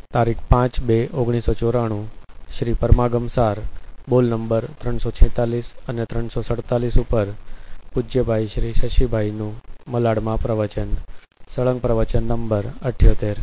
તારીખ 5/2/1994 શ્રી પરમાગમસાર બોલ નંબર 346 અને 347 ઉપર પૂજ્યભાઈ શ્રી શશીભાઈનું મલાડમાં પ્રવચન. સળંગ પ્રવચન નંબર 78.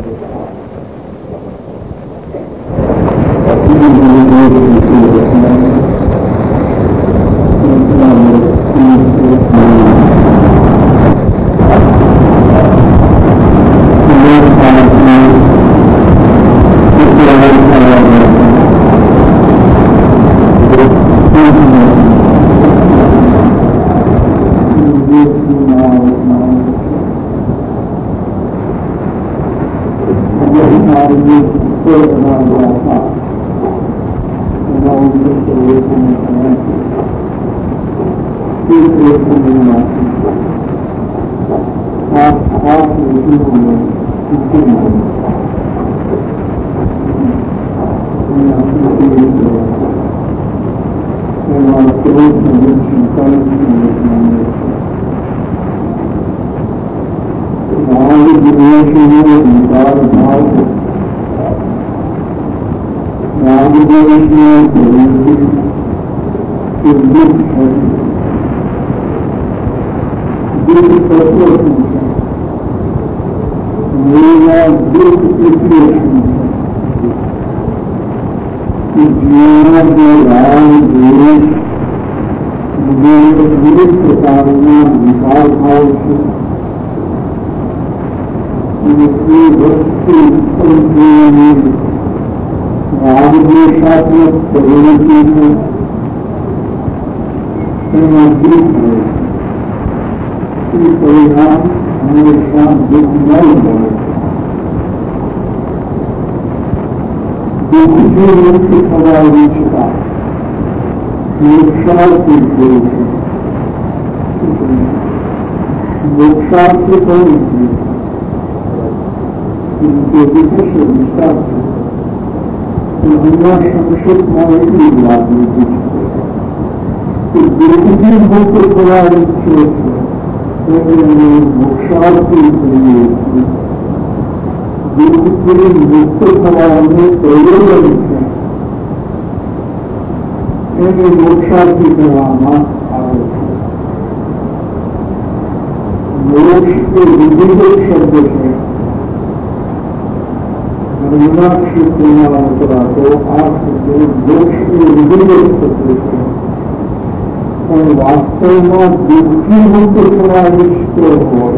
વાસ્તવમાં દુઃખી મુક્ત થવા ઈચ્છતો હોય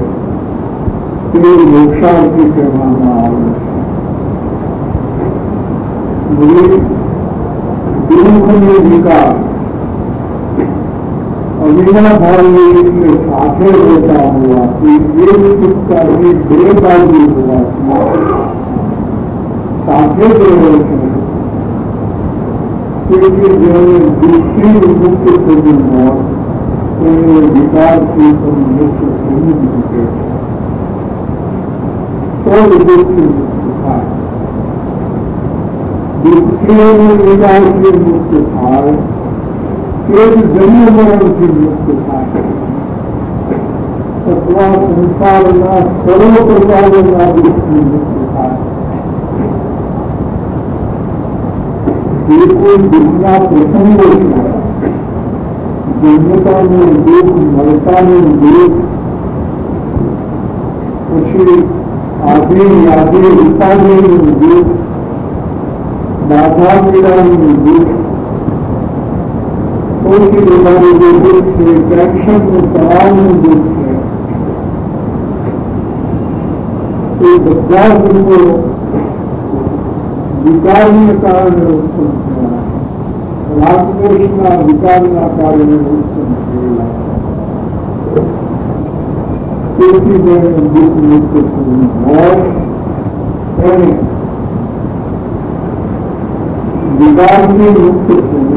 તે મોક્ષાર્થી કહેવામાં આવે છે. દુઃખ અને વિકાર અવિનાભાવી એટલે સાથે રહેતા હોવાથી એક ચિત્તાની બે બાજુ હોવાથી સાથે જ રહે છે. જેને દુઃખી મુક્ત થયું હોય તેને વિકારથી પણ મુક્ત થવું જ શકે તો જ દુઃખી મુક્ત થાય. દુઃખી અને વિકારથી મુક્ત થાય તે જ જન્મ મરણથી મુક્ત થાય અથવા સંસારના સર્વ પ્રકારના દુઃખથી મુક્ત થાય. જે કોઈ દુઃખના પ્રસંગો છે, જન્મતાનું દુઃખ, મળતાનું દુઃખ, પછી આદિ યાદી ઉપાધિનું દુઃખ, બાધા પીડાનું દુઃખ, સૌથી વધારે જે દુઃખ છે ટેન્શનનું તણાવનું દુઃખ છે, એ બધા દુઃખો વિકારને કારણે ઉત્પન્ન થયા, રાગદોષના વિકારના કારણે ઉત્પન્ન થયેલા. તેથી જેને દુઃખ મુક્ત થવું હોય એને વિકારથી મુક્ત થવું,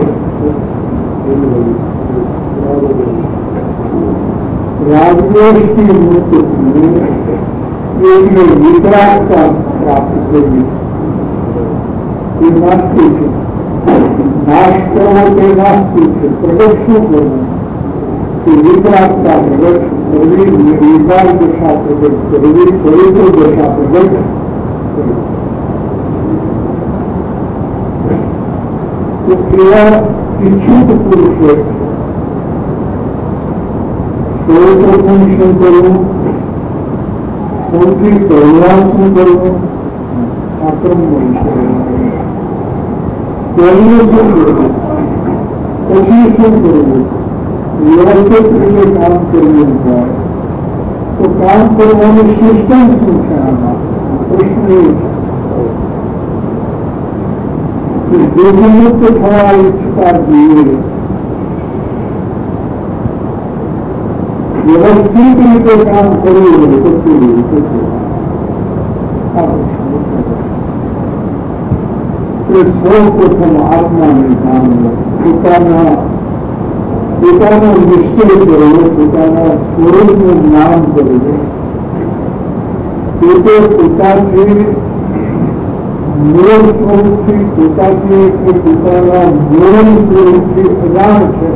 રાગદોષથી મુક્ત થવું એટલે વિતરાગતા પ્રાપ્ત કરવી. એ નાસ્તિક છે. નાશ કરવો તે નાસ્તિક છે. પ્રગટ શું કરવું? કે વિતરાગતા પ્રગટ કરવી, વિકાર દશા પ્રગટ કરવી, પવિત્ર દશા પ્રગટ કરવી. તો એવા ઈચ્છુક પુરુષો સૌપ્રથમ શું કરવું, સૌથી પહેલા શું કરવું, આક્રમણ પહેલું શું કરવું, પછી શું કરવું, વ્યવસ્થિત રીતે કામ કરવું હોય તો કામ કરવાની સિસ્ટમ શું છે? આમાં પ્રશ્ન એ છે કે દેહમુક્ત થવા ઈચ્છતા જોઈએ વ્યવસ્થિત રીતે કામ કરવું હોય તો કેવી રીતે સૌ પ્રથમ આત્માને જાણવું, પોતાનો નિશ્ચય કરવો, પોતાના સ્વરૂપનું જ્ઞાન કરવું, પોતે પોતાથી મૂળ સ્વરૂપથી પોતાથી કે પોતાના મૂળ સ્વરૂપથી અજાણ છે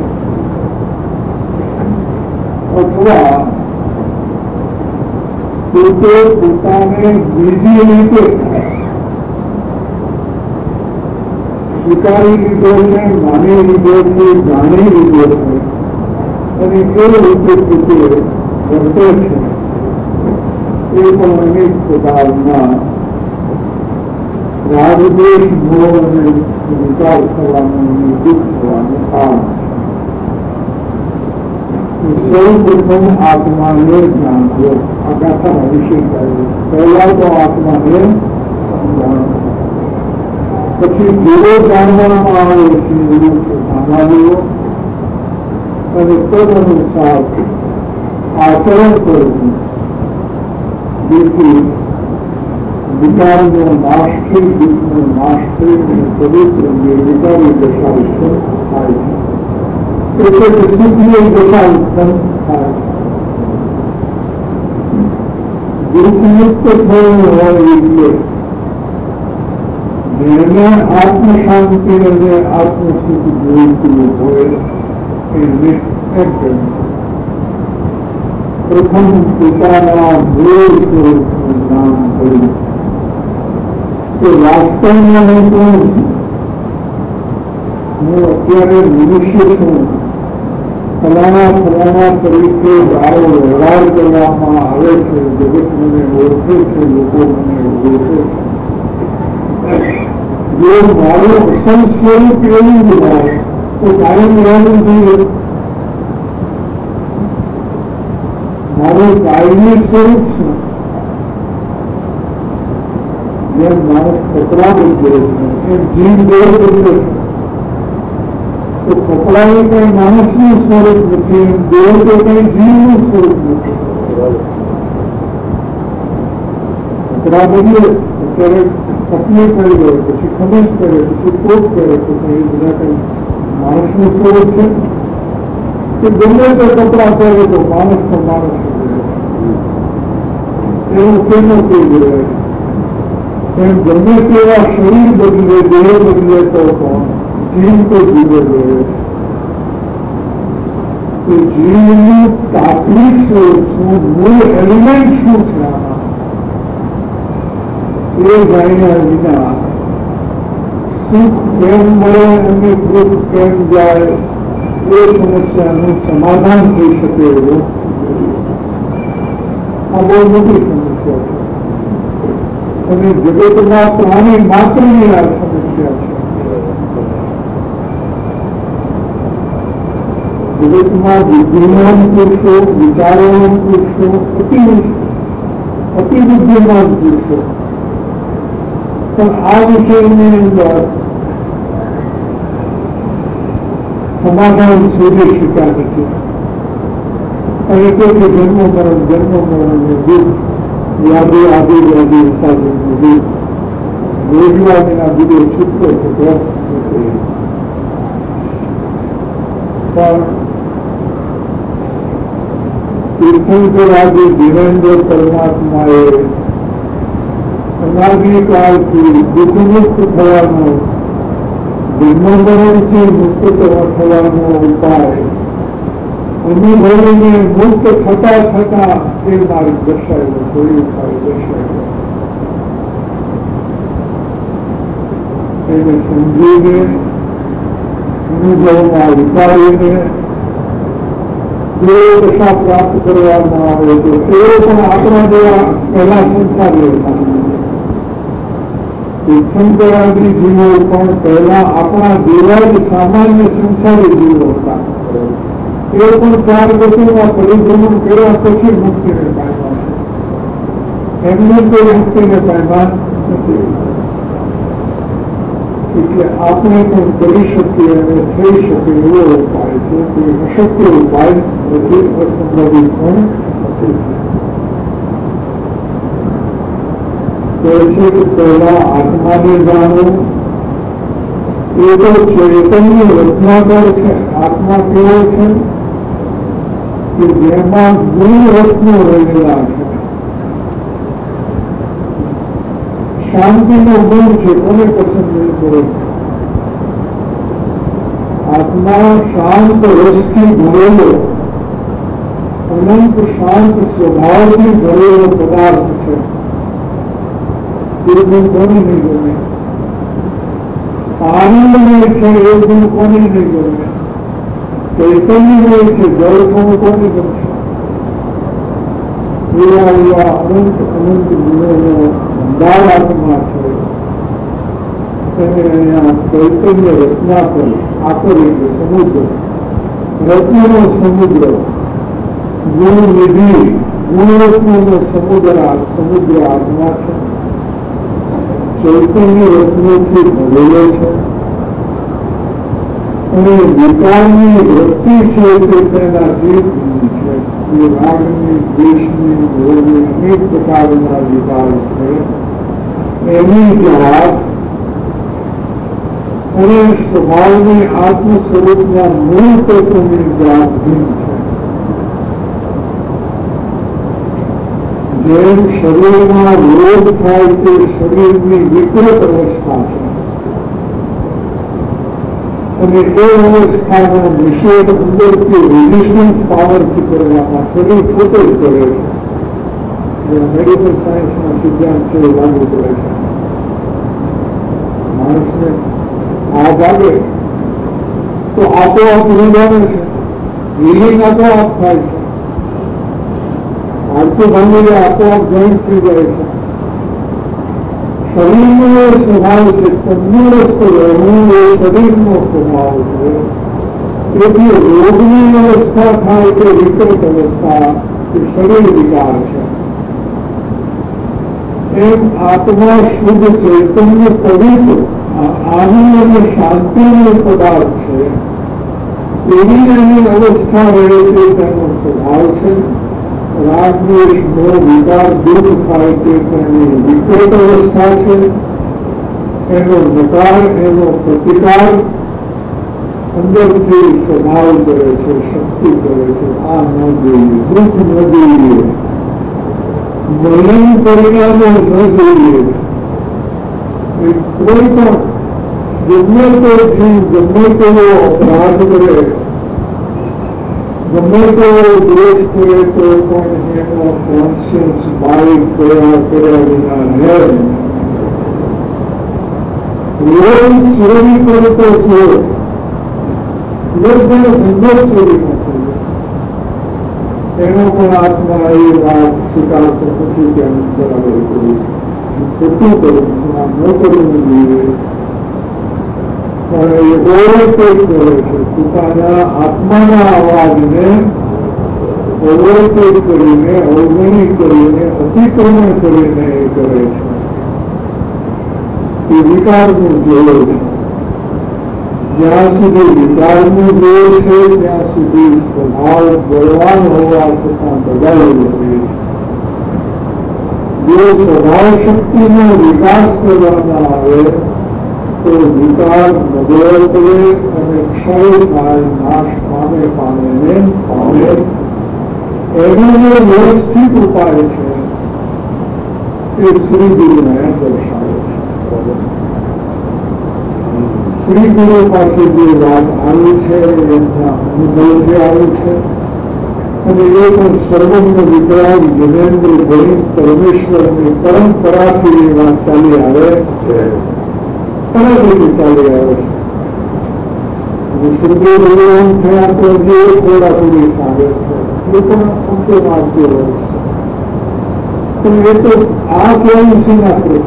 અથવા પોતે પોતાને બીજી રીતે સ્વીકારી લીધો છે, માની લીધો છે, જાણી લીધો છે અને એ રીતે પોતે વર્તે છે. એ પણ અનેક પ્રકારના રાગદ્વેષ મોહ અને વિચાર થવાનું અને દુઃખ થવાનું કારણ છે. સૌ પ્રથમ આત્માને જાણવો, આ ગાથા વિશે કહ્યું. પહેલા તો આત્માને જાણવો, પછી જેવો જાણવામાં આવે છે એવું સાંભળવો અને તદનુસાર આચરણ કરવું, જેથી વિકારનો નાશ થઈ, દુઃખનો નાશ થઈ અને પવિત્ર નિર્વિકારી દશા ઉત્પન્ન થાય છે. એટલે સુખની દશા ઉત્પન્ન થાય છે. દુઃખમુક્ત થયું હોય એટલે જેને આત્મશાંતિ અને આત્મસુખ જોઈતું હોય એને પ્રથમ પોતાના મૂળ સ્વરૂપનું જ્ઞાન કર્યું કે વાસ્તવમાં હું કોણ છું. હું અત્યારે મનુષ્ય છું. ફલાણા તરીકે મારો વ્યવહાર કરવામાં આવે છે. જગત મને ઓળખે છે, લોકો મને ઓળખે છે. જો મારું અસલ સ્વરૂપ એવું જ હોય તો કાયમ રહેવું જોઈએ. મારું કાયમી સ્વરૂપ છે. જેમ માણસ કપડા બદલે છે એમ જીવ દેહ બદલે છે. તો કપડા એ કઈ માણસનું સ્વરૂપ નથી, દેહ તો કઈ જીવનું સ્વરૂપ નથી. કપડા બદલે અત્યારે પત્ની કરી દે, પછી ખમીસ કરે, પછી કોટ કરે, તો એ બધા કઈ માણસનું સ્વરૂપ છે કે ગમે તે કપડા પહેરે તો માણસ તો માણસ એવું કેમ કહી દેવાય. એમ ગમે તેવા શરીર બદલે, દેહ બદલે તો પણ જીવ તો જીવે રહે છે. જીવનું તાત્વિક સ્વરૂપ શું, મૂળ એલિમેન્ટ શું છે આમાં એ જાણ્યા વિના સુખ કેમ મળે અને દુઃખ કેમ જાય એ સમસ્યાનું સમાધાન થઈ શકે એવું આ બહુ મોટી સમસ્યા છે અને જગતમાં પ્રાણી માત્રની આ સમસ્યા છે. જગતમાં બુદ્ધિમાન પુરુષો, વિચારોવાન પુરુષો, અતિ બુદ્ધિમાન પુરુષો પણ આ વિષયની અંદર સમાધાન શોધી શક્યા નથી. અને કે જન્મ મરણ દુઃખ, યાદી આદિ વ્યાધિ ઉત્પાદનનું દુઃખ રોજવારીના બીજે છૂટકો થતો નથી. પણ તીર્થંકર આદિ દેવેન્દ્ર પરમાત્માએ અનાદિકાળથી દુઃખમુક્ત થવાનો, જન્મમરણથી મુક્ત થવાનો ઉપાય અનુભવીને મુક્ત થતા થતા એ માર્ગ દર્શાવ્યો, કોઈ ઉપાય દર્શાવ્યો. એને સમજીને અનુભવમાં ઉતારીને જો દશા પ્રાપ્ત કરવામાં આવે તો તેઓ પણ આપણા જેવા પહેલા સંસારી હતા. તીર્થંકરાદી જીવો પણ પહેલા આપણા જેવા જ સામાન્ય સંસારી જીવો હતા. તેઓ પણ 4 ગતિમાં પરિભ્રમણ કર્યા પછી મુક્તિને પામ્યા છે. એમને કોઈ મુક્તિને પામ્યા નથી. એટલે આપણે પણ કરી શકીએ અને થઈ શકે એવો ઉપાય છે. કોઈ અશક્ય ઉપાય નથી, અસંભવિત પણ નથી. કહે છે કે પહેલા આત્માને જાણો. એ તો ચૈતન્ય રત્નાકર છે. આત્મા કેવો છે કે જેમાં ગુણ રત્નો રહેલા છે. શાંતિનો ગુણ છે. કોને પસંદ નહીં કરે? આત્મા શાંત રસથી ભરેલો, અનંત શાંત સ્વભાવથી ભરેલો પદાર્થ છે. એ ગુણ કોને નહીં ગમે? આનંદમય છે એ ગુણ કોને નહીં ગમે? ચૈતન્યમય છે જળ ગુણ કોને ગમશે? એવા એવા અનંત અનંત ગુણોનો ભંડાર આત્મા છે. એને અહીંયા ચૈતન્ય રચના કરી આપેલી છે. સમુદ્ર, રત્નનો સમુદ્ર, ગુણ નિધિ, ગુણરત્નોનો સમુદ્ર આત્મા છે. ચૈતન્ય રત્નોથી ભરેલો છે. અને વિકારની વૃત્તિ છે તે તેનાથી છે. એ રાગની, દ્વેષની, મોહની અનેક પ્રકારના વિકાર છે. એની જવાબ અને સ્વભાવની આત્મ સ્વરૂપના મૂળ તત્વની જવાબ ભિન્ન છે. જેમ શરીરમાં રોગ થાય તે શરીરની વિકૃત અવસ્થા છે અને એ અવસ્થાનો નિષેધ અંદરથી રેઝિસ્ટન્સ પાવરથી કરવામાં શરીર પોતે જ કરે છે. મેડિકલ સાયન્સના સિદ્ધાંત છે એ લાગુ કરે છે. માણસને આગ આવે તો આપોઆપ નિભાવે છે. હિલિંગ આપોઆપ થાય છે. હાડકું ભાંગીને આપોઆપ જોઈન્ટ થઈ જાય છે. શરીરનો સ્વભાવ છે. તંદુરસ્ત રહેવું એ શરીરનો સ્વભાવ છે. તેથી રોગની અવસ્થા થાય કે વિકૃત અવસ્થા એ શરીર વિકાર છે. એમ આત્મા શુદ્ધ ચૈતન્ય પવિત્ર આનંદ અને શાંતિનો પદાર્થ છે. એવી એની અવસ્થા રહે છે તેનો સ્વભાવ છે. રાગદ્વેષનો વિકાર દૂર થાય તે તેની વિકૃત અવસ્થા છે. એનો નકાર, એનો પ્રતિકાર અંદરથી સ્વભાવ કરે છે, શક્તિ કરે છે. આ ન જોઈએ, દુઃખ ન જોઈએ, મલિન પરિણામો ન જોઈએ. કોઈ પણ ગમે તે જીવ ગમે તેવો અપરાધ કરે, ગમે તેવો દ્વેષ કરે તો પણ એનો કોન્શિયન્સ બાઇક કર્યા વિના રહે. રોજ ચોરી કરતો ચોર લોકોનો સંદેશ ચોરી નથી. એનો પણ આત્મા એ વાત સ્વીકારતો નથી કે અમે બરાબર કર્યું, ખોટું કર્યું, ન કરવું જોઈએ. પણ એ ઓવરટેક કરે છે. પોતાના આત્માના અવાજને ઓવરટેક કરીને, અવગણી કરીને, અતિક્રમણ કરીને એ કરે છે. એ વિકારનું જોર છે. જ્યાં સુધી વિકારનું જોર છે ત્યાં સુધી સ્વભાવ બળવાન હોવા છતાં બદલાયેલો રહે છે. જો સ્વભાવ શક્તિનો વિકાસ કરવામાં આવે તો વિકાર નબળો પડે અને ક્ષય થાય, નાશ પામે પામે. એનો જે વ્યવસ્થિત ઉપાય છે એ શ્રી ગુરુને દર્શાવે છે. શ્રી ગુરુ પાસે જે વાત આવી છે એમના અનુભવથી આવી છે. અને એ પણ સર્વજ્ઞ વિકરાગ જિનેન્દ્ર ગણિત પરમેશ્વરની પરંપરાથી એ વાત ચાલી આવે છે. સરળ રીતે ચાલી આવે છે. શુદ્ધિ ભગવાન થયા તો જે થોડા થોડી સાગે છે એ પણ અંતે માર્ગે હોય છે. પણ એ તો આ કેવું છે ને આપણે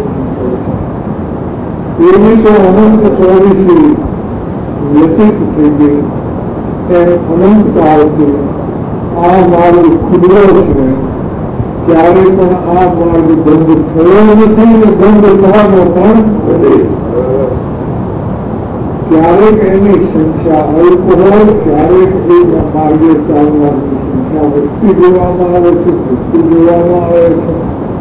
એની તો અનંત ચોવીસી વ્યતીત થઈ ગઈ એ અનંત કાળથી આ માર્ગ ખુલ્લો છે. ક્યારે પણ આ માર્ગ બંધ થયો નથી ને બંધ થવાનો પણ ક્યારેક એની સંખ્યા અલ્પ હોય, ક્યારેક એ માર્ગે ચાલવાની સંખ્યા વધતી જોવામાં આવે છે, વધતી જોવામાં આવે છે.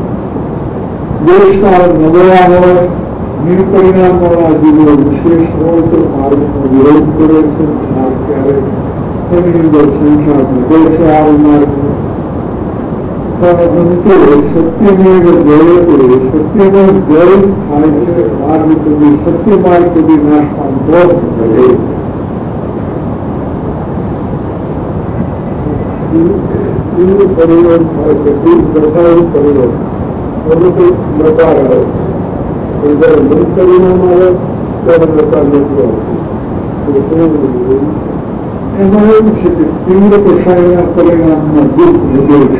દેશકાળ નબળા હોય, નિર્પરિણામવાળા જીવો વિશેષ હોય તો માર્ગનો વિરોધ કરે છે. ક્યારેક એની અંદર સંખ્યા વધે છે આ માર્ગની. પણ અંતે સત્યમેવ જયતે, સત્યનો જય થાય છે. માર્ગ કદી સત્ય માર્ગ કદી નાશ પામતો નથી. પરિવર્તન થાય છે, દશાનું પરિવર્તન એનું કંઈક નકાર આવે. જયારે મન પરિણામ આવે ત્યારે નકાર નથી આવતું. એમાં એવું છે કે તીવ્ર કષાયના પરિણામમાં દુઃખ વધે છે.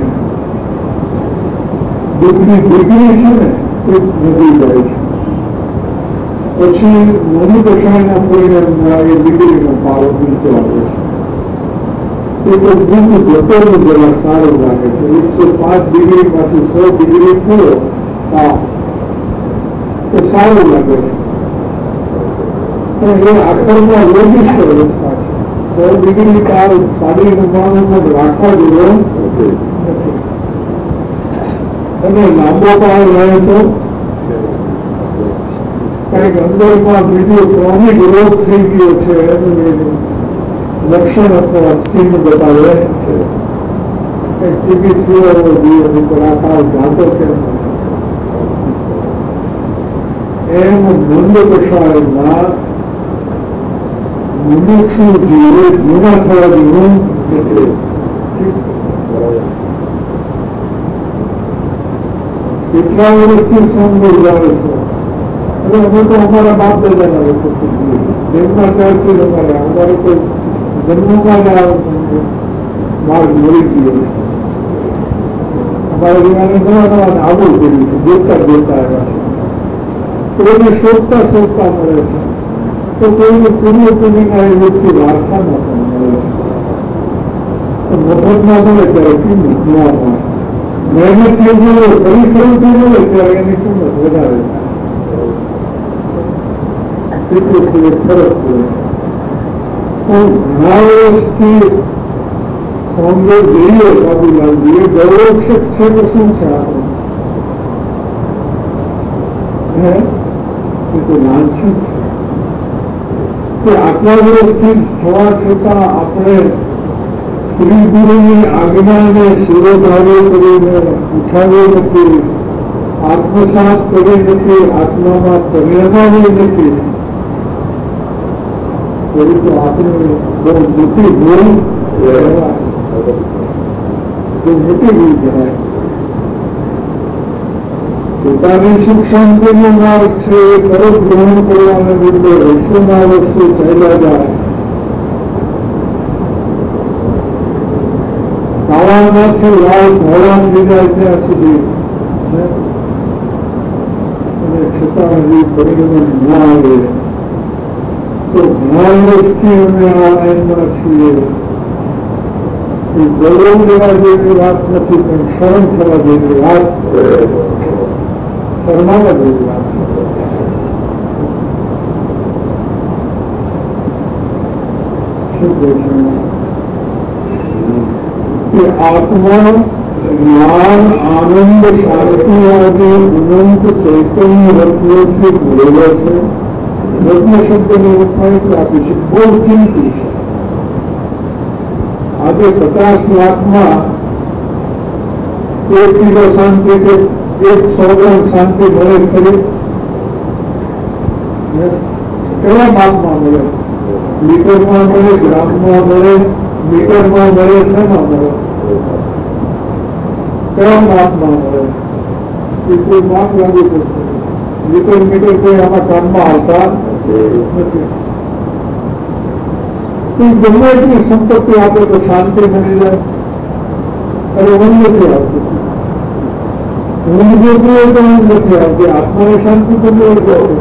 દુઃખની ડિગ્રી છે ને એ વધી જાય છે. પછી મન કષાયના પરિણામમાં એ ડિગ્રીનો પારો નીચે આવે છે. એ તો દુઃખ જતોનું જરા સારું લાગે છે. 105 ડિગ્રીમાંથી 100 ડિગ્રી થયો તો સારું લાગે છે. પણ એ આખરમાં યોગિષ્ઠ અવસ્થા છે. 100 ડિગ્રી કાળ સાડી નમાણમાં રાખવા જેવો નથી. અને લાંબો કાળ રહે તો કંઈક અંદરમાં બીજો ક્રોનિક રોગ થઈ ગયો છે એનું લક્ષણ અથવા ચિહ્ન બતાવે છે. કંઈક ચિકિત્સા હોવો જોઈએ પણ આ કાળ જાતો કેમ એમ મંદ કષાયમાં મનુષ્ય જીવે જૂના થવા જેવું નીકળે. કેટલા વર્ષથી સંબોધ આવે છે અને અમે તો અમારા બાપ દાદાના લોકો જેમના ત્યારથી અમારે તો જન્મમાં જ માર્ગ મળી ગયો છે. અમારે જીવાને નવા નવા આવું કર્યું છે, જોતા જોતા આવ્યા છે. કોઈને શોધતા શોધતા મળે છે તો કોઈને પૂર્વ પૂર્ણિના એ વ્યક્તિ વારસામાં પણ મળે છે. મફતમાં મળે ત્યારે કિંમત ન મળે. મહેનત થઈ ગયો પરિશ્રમ થઈ ગયો ત્યારે એની કિંમત વધારે એટલું ફરક પડે. પણ ઘણા વર્ષથી અંગે જઈએ બાબુલાલજી એ ગૌરવક્ષક છે તો શું છે આપણે એ તો લાંછન છે કે આટલા વર્ષથી થવા છતાં આપણે શ્રી ગુરુની આજ્ઞાને શિરોધાર્ય કરીને ઉઠાવી નથી, આત્મસાત કરી નથી, આત્મામાં પરિણમાવી નથી. એવી તો આપણે બહુ મોટી ભૂલ મોટી ભૂલ કહેવાય. પોતાની સુખ શાંતિનો માર્ગ છે એ તરત ગ્રહણ કરવાને બદલે વર્ષોના વર્ષો ચાલ્યા જાય. શાળામાંથી લાલ ધોરણ લીધા ત્યાં સુધી અને છતાં હજી પરિણામ ન આવે તો ઘણા વર્ષથી અમે આ લાઈનમાં છીએ. એ ગૌરવ લેવા જેવી વાત નથી પણ શરમ થવા જેવી વાત, શરમાવા જેવી વાત કે આત્મા જ્ઞાન આનંદ શાંતિ આદિ અનંત ચૈતન્ય રત્નોથી ભરેલો છે. રત્ન શબ્દને રૂપાંતર આપી છે. બહુ કિંમતી છે. આજે 50 લાખમાં 1 કિલો શાંતિ કે 100 ગ્રામ શાંતિ મળે ખરી? કયા માપમાં મળે? લીટરમાં મળે, ગ્રામમાં મળે, મીટરમાં મળે, શેમાં મળે? કયા માપમાં મળે? એ કોઈ માપ લાગુ પડશે. મીટર મીટર કોઈ આમાં કામમાં આવતા નથી. ગમે એટલી સંપત્તિ આપે તો શાંતિ મળી જાય. અને ઊંઘ નથી આવતી. ઊંઘ જોતી હોય તો ઊંઘ નથી આવતી. આત્માને શાંતિ તો મળી જાય.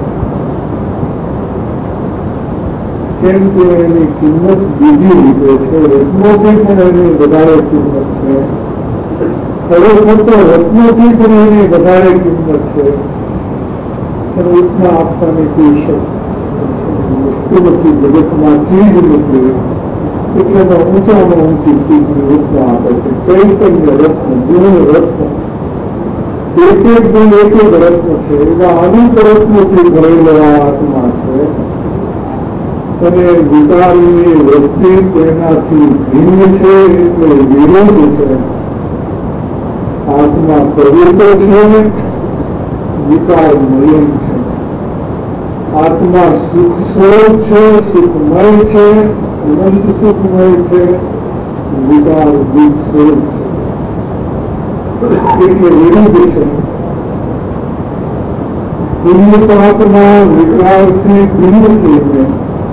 કેમ કે એની કિંમત બીજી રીતે છે. રત્નોથી પણ એની વધારે કિંમત છે. ખરેખર રત્નોથી પણ એની વધારે કિંમત છે. પણ ઉત્સાહ આપવાની કોઈ શક્તિ નથી. જગતમાં ચીજ નથી. એટલે ઊંચામાં ઊંચી ચીજની ઉત્સાહ આપે છે. ચૈતન્ય રત્ન, ગુણ રત્ન, એક એક ગુણ એક એક રત્ન છે. એવા અનેક રત્નોથી ભરેલો આ આત્મા છે. અને વિકારની વૃત્તિ તેનાથી ભિન્ન છે. એટલે વિરોધ છે. આત્મા પવિત્ર છે, વિકાર મલિન છે. આત્મા સુખ સ્વરૂપ છે, સુખમય છે, અનંત સુખમય છે. વિકાર દુઃખ સ્વરૂપ છે. એટલે વિરુદ્ધ છે. પુણ્યપાપના વિકારથી ભિન્ન થઈને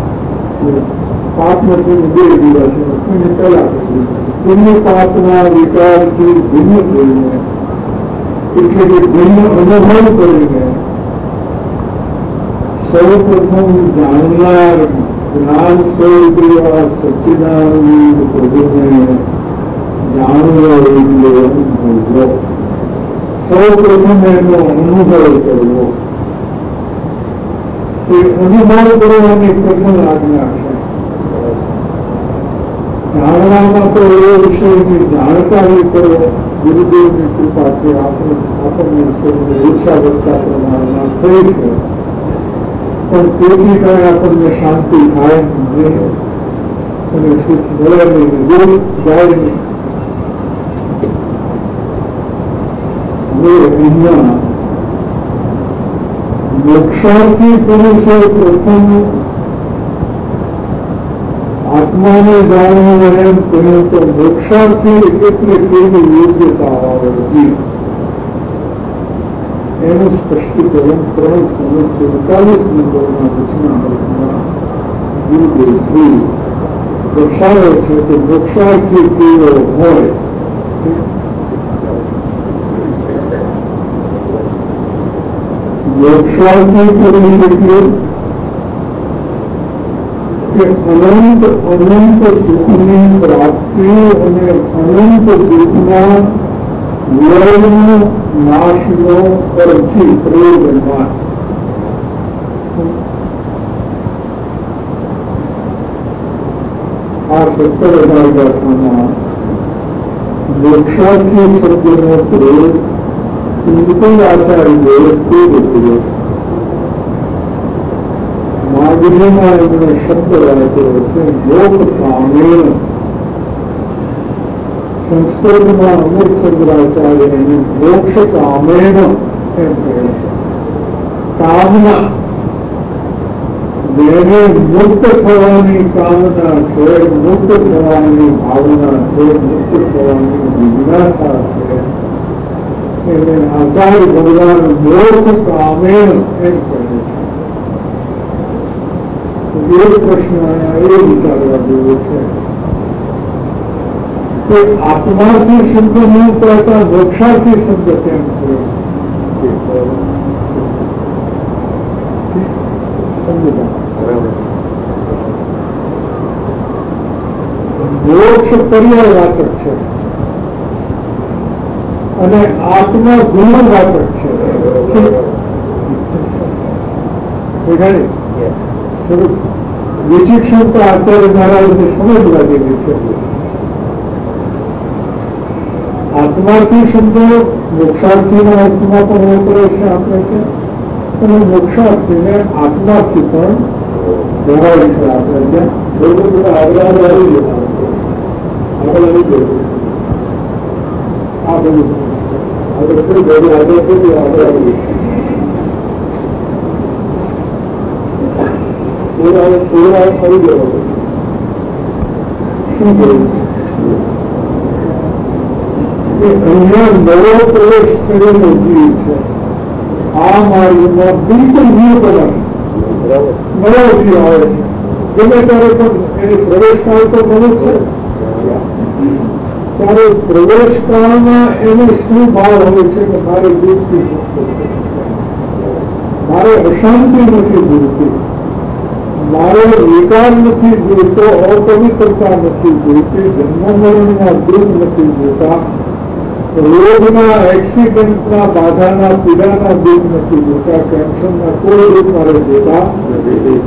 પાપમાંથી બે દિવસ પહેલા પુણ્યપાપના વિકારથી ભિન્ન થઈને એટલે કે ભિન્ન અનુભવ કરીને સૌ પ્રથમ જાણનાર જ્ઞાન સ્વરૂપી સચ્ચિદાનંદ પ્રભુને જાણવો એટલે અનુભવ. સૌ પ્રથમ એનો અનુભવ કરવો. એ અનુભવ કરવાની પ્રથમ આજ્ઞા છે. જાણવામાં તો એવો વિષયની જાણકારી કરો. ગુરુદેવની કૃપાથી આપણને ઓછા વધતા પ્રમાણમાં થઈ છે. પણ તેથી કાંઈ આપણને શાંતિ થાય નહીં અને સુખ મળે નહીં, દુઃખ જાય નહીં. હવે અહીંયા મોક્ષાર્થી પુરુષે પ્રથમ આત્માને જાણવું એમ કહ્યું તો મોક્ષાર્થી એટલે કેવી યોગ્યતા હોવી એનું સ્પષ્ટીકરણ 347 નંબરના વચનામૃતમાં ગુરુદેવજી દર્શાવે છે કે મોક્ષાર્થી કેવો હોય. મોક્ષાર્થી કરવી એટલે કે અનંત સુખની પ્રાપ્તિ અને અનંત દુઃખના વિલયનો નાશનો પરથી પ્રયોજનમાં આ 17,000 ગાથામાં મોક્ષાર્થી શબ્દનો પ્રયોગ બિલકુલ આચાર્ય ખૂબ ઉપયોગ. માગણીમાં એમણે શબ્દ વાંચ્યો છે યોગ કામેણ. સંસ્કૃતમાં અમૃત શંકરાચાર્ય એને મોક્ષ કામેણ એમ કહે છે. કામના જેને મુક્ત થવાની કામના છે, મુક્ત થવાની ભાવના છે, મુક્ત થવાની જિજ્ઞાસા છે, એને આચાર્ય ભગવાન મોક્ષ કામેણ એમ કહે છે. એક પ્રશ્ન અહીંયા એ વિચારવા જેવો છે કે આત્માથી શબ્દ નહીં કહેતા મોક્ષાર્થી શબ્દ કેમ છે? મોક્ષ પર્યાયવાચક છે અને આત્મા ગુણવાચક છે. વિશિક્ષણતા આચાર્ય મહારાજને સમજવા જેવી છે. આત્માર્થી શબ્દો મોક્ષાર્થીના અર્થમાં પણ વપરાય છે આપણે છે અને મોક્ષાર્થીને આત્માર્થી પણ કહેવાય છે આપણે ત્યાં. બરોબર બધા આગળ આવી જતા આગળ આવી જતું આ બધું આગળ થઈ ગયું આગળ થઈ ગયું આગળ આવી પૂરા ફરી ગયો. શું કહ્યું કે અહીંયા નવો પ્રવેશ કરેલો જીવ છે. આ માર્ગમાં બિલકુલ નહીં બનાવે નવો જીવ આવે છે ગમે ત્યારે પણ એની પ્રવેશ કાળ તો બને છે ત્યારે પ્રવેશ કાળમાં એને શું ભાવ હોય છે કે મારે દુઃખથી મારે અશાંતિ નથી જોઈતી, મારે વિકાર નથી જોઈતો, અપવિત્રતા નથી જોઈતી, જન્મ મરણના દુઃખ નથી જોતા, રોગના એક્સિડન્ટના બાધાના પીડાના દુઃખ નથી જોતા, કેન્સરના કોઈ દુઃખ મારે જોતા નથી.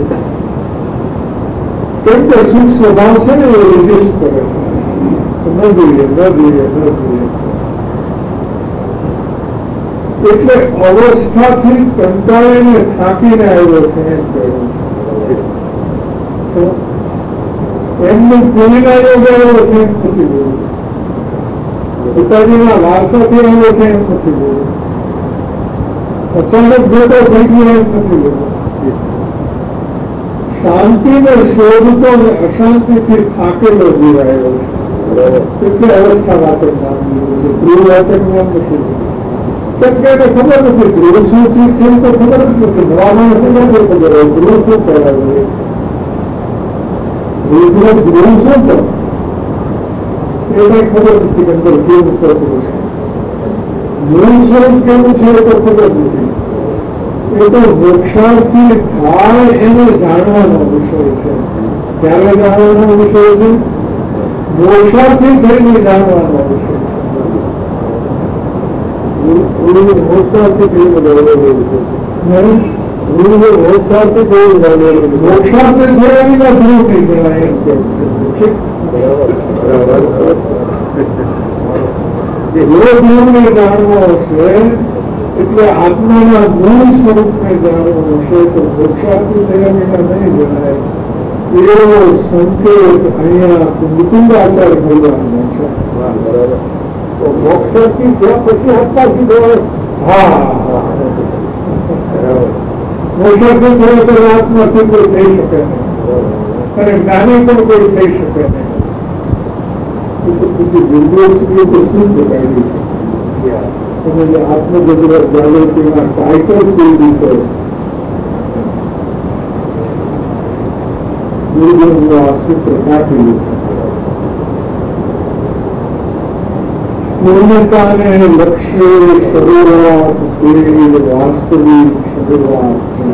કેમ કે સુખ સ્વભાવ છે ને એ રેઝિસ્ટ કરે છે, ન જોઈએ ન જોઈએ ન જોઈએ. એટલે અવસ્થાથી કંટાળીને થાકીને આવ્યો છે એમ કહ્યું. એમનું પૂરીના યોગ આવ્યો છે એમ નથી બોલું, પિતાજીના વારસાથી આવ્યો છે એમ નથી બોલું, અચાનક ભેટો થઈ ગયો એમ નથી બોલું. શાંતિને શોધતો અને અશાંતિથી થાકેલો જીવાયો છે એટલે અવસ્થા વાતક નામ લીધું છે, પ્રિય વાતક નામ નથી. કેમ કે એને ખબર નથી ગૃહ શું ચીજ છે તો ખબર જ નથી. નવા માણસને નથી ખબર હોય ગૃહ શું કહેવાય, ગૃહ શું તો એ કઈ ખબર નથી કે અંદર કેવું કરતું છે. ગૃહ સ્વરૂપ કેવું છે એ તો ખબર નથી. એ તો મોક્ષાર્થી થાય એને જાણવાનો વિષય છે. ક્યારે જાણવાનો વિષય છે? મોક્ષાર્થી થઈને જાણવાનો વિષય. મોક્ષાર્થી થઈને જાણવાનું છે. મોક્ષાર્થી થઈને જાણવાનું, મોક્ષાર્થી થયાની ના ધ્રુવ નહીં જણાય એમ કે ધ્રુવને જાણવો હશે એટલે આત્માના મૂળ સ્વરૂપને જાણવું હશે તો મોક્ષાર્થી થયાની ના નહીં જણાય. એવો સંકેત અહીંયા મુકુંદાચાર ભગવાનનો છે. મોક્ષાર્થી થયા પછી આત્માથી જોવાય. હા, મોક્ષાર્થી થયા તો આત્માથી કોઈ થઈ શકે નહીં અને જ્ઞાની પણ કોઈ થઈ શકે નહીં. પછી વિદ્યાર્થીઓ તો શું બગાડી છે અને જે આત્મજગત જાગૃતિના ટાઇટલ કોઈ રીતે ગુરુનું આ સૂત્ર કાઢેલું છે. પૂર્ણતાને લક્ષ્ય શરૂઆત તે વાસ્તવિક શરૂઆત છે.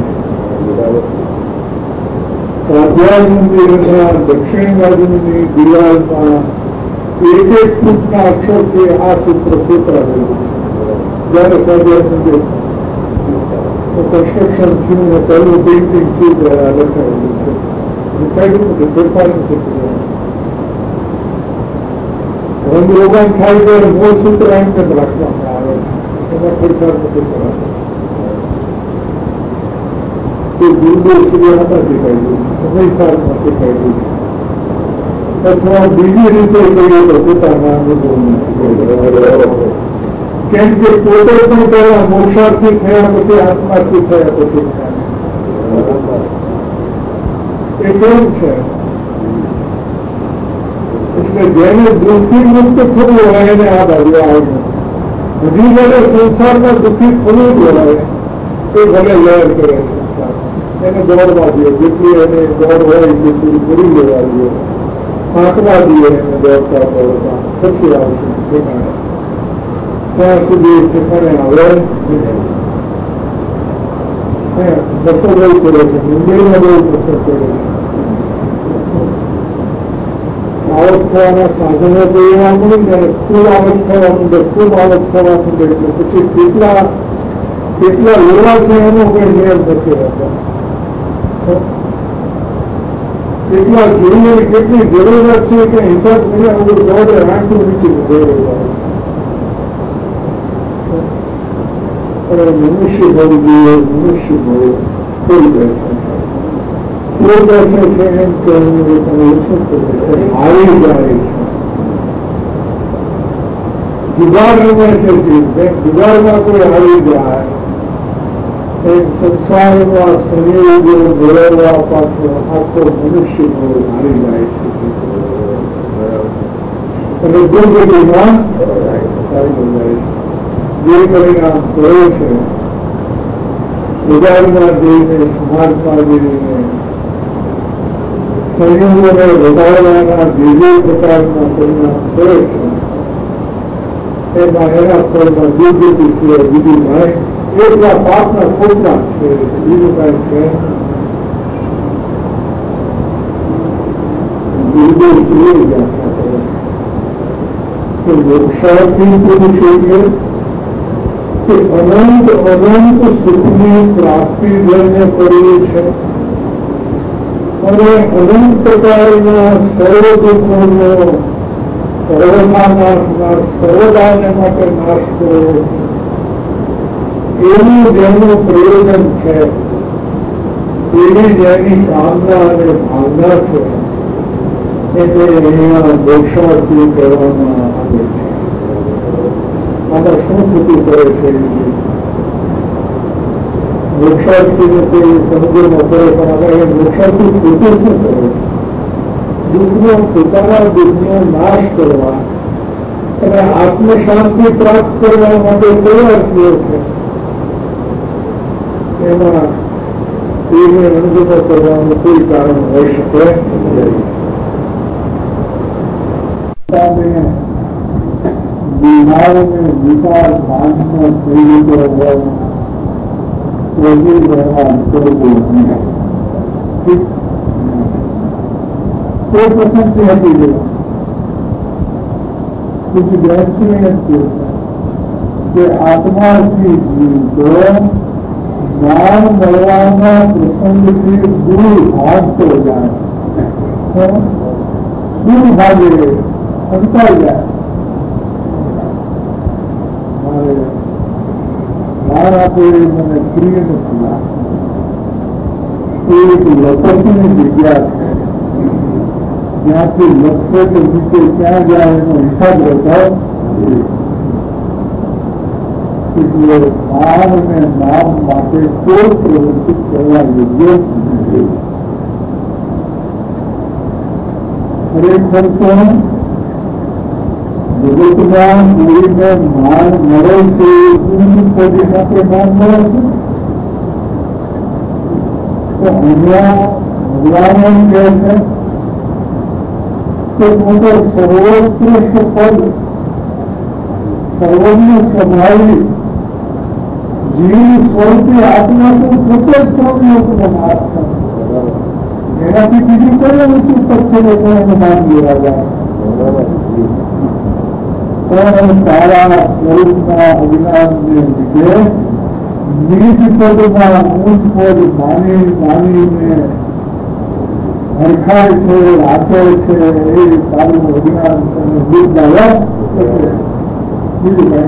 સ્વાધ્યાય મંદિરના દક્ષિણ બાજુની દિવાલમાં એક એક ફૂટના અક્ષરથી આ સૂત્ર કોતરાયેલું છે. જયારે સ્વાધ્યાય મંદિર કન્સ્ટ્રક્શન થયું ને પહેલું પેઇન્ટિંગ થયું ત્યારે આ લખાયેલું છે. કહ્યું કે ફેરફાર નથી કર્યો. રંગરોગાન થાય ત્યારે મૂળ સૂત્ર એમ કેમ રાખવામાં આવે એમાં ફેરફાર નથી કરાતો. તે ગુરુદેવ સુધી નથી કાઢ્યું, સમયસારમાંથી કાઢ્યું અથવા બીજી રીતે કહીએ તો પોતાના અનુભવ નથી. કેમ કે પોતે પણ પહેલા મોક્ષાર્થી થયા પછી આત્માર્થી થયા પછી એ કેવું છે? એટલે જેને દુઃખી મુક્ત થવું હોય એને આ બાજુ આવે. હજી ભલે સંસારમાં દુઃખી થવું જ હોય એ ભલે લહેર કરે સંસાર, એને દોડવા દે, જેટલી એને દોડ હોય એટલી પૂરી કરી લેવા દે, આંકવા દઈએ એને દોડતા દોડતા પછી આવશે ઠેકાણે. ત્યાં સુધી ઠેકાણે આવે બસો બહુ કરે છે, મુંબઈમાં બહુ પ્રસર કરે છે. આવક થવાના સાધનો તો એવા મળે ત્યારે ખૂબ આવક થવા માંડે, ખૂબ આવક થવા માંડે એટલે પછી કેટલા લેવા છે એનો કોઈ નિયમ નથી રહેતો. કેટલા જોઈએ કેટલી જરૂરિયાત છે કે હિસાબ કર્યા વગર દોડે આંખું નીચે દોડે. મનુષ્ય ભરું જોઈએ, મનુષ્ય ભરું કોઈ બેઠા કોઈ બેઠે છે એમ કે હારી જાય છે. જુગાર રમે છે જુગારમાં કોઈ હારી જાય એક સંસારમાં શરીર ભરેલા પાછો આખો મનુષ્ય ભરું હારી જાય છે. અને દુર્ગતિમાં સારી જાય છે. જે પરિણામ થયો છે ઉદારમાં જઈને સમાજમાં જઈને સંયોગોને વધારવાના જે પ્રકારના પરિણામ કરે છે એમાં એના ફળમાં બીજું છે બીજું નહીં એટલા પાપના ખોટા છે બીજું કઈ છે મોક્ષાર્થી પુરુષ એટલે કે અનંત અનંત સુખની પ્રાપ્તિ લઈને કરવી છે અને અનંત પ્રકારના સર્વ દુઃખોનો સર્વમાં નાશ સર્વદાને માટે નાશ કરવો એવું જેનું પ્રયોજન છે એવી જેની કામના અને ભાવના છે એટલે અહીંયા મોક્ષાર્થી કહેવામાં આવે છે. આમાં શું થતું કરે છે મોક્ષાર્થીને કોઈ સમજણમાં કરે પણ આપણે મોક્ષાર્થી થતું શું કરે દુઃખનો પોતાના દુઃખનો નાશ કરવા અને આત્મ શાંતિ પ્રાપ્ત કરવા માટે તૈયાર થયો છે. એમાં એને અનુભવ કરવાનું કોઈ કારણ હોઈ શકે નહીં. बिहार में विकास भाग में सही होगा तो पसंद से हटी गया कुछ गैसी में कि आत्मा की ज्ञान મળવાના પ્રસંગથી દૂર ભાગતો જાય દૂર ભાગે અંતર જાય બહાર આપે મને પ્રિય નથી એક લપટની જગ્યા છે જ્યાંથી લપટે નીચે ક્યાં જાય એનો હિસાબ રહેતા એટલે નામ અને નામ માટે કોઈ પ્રવૃત્તિ કરવા યોગ્ય નથી. ખરેખર તો જગતમાં કોઈને માન મળે છે પદી સાથે માન મળે છે તો અહીંયા ભગવાન એમ કહે છે કે મોટો સર્વોત્કૃષ્ટ પદ સર્વને સંભાળી જીવ સ્વરૂપે આત્મા તો પોતે જ સૌનો માર્ગ છે એનાથી બીજું કઈ ઊંચું પદ છે લોકોને માન લેવા જાય પણ સારા સ્વરૂપના અજ્ઞાનને લીધે નીચ પદમાં ઊંચ પદ માનીને હરખાય છે રાખે છે એ સારું અજ્ઞાન દૂર લાવે બીજું કઈ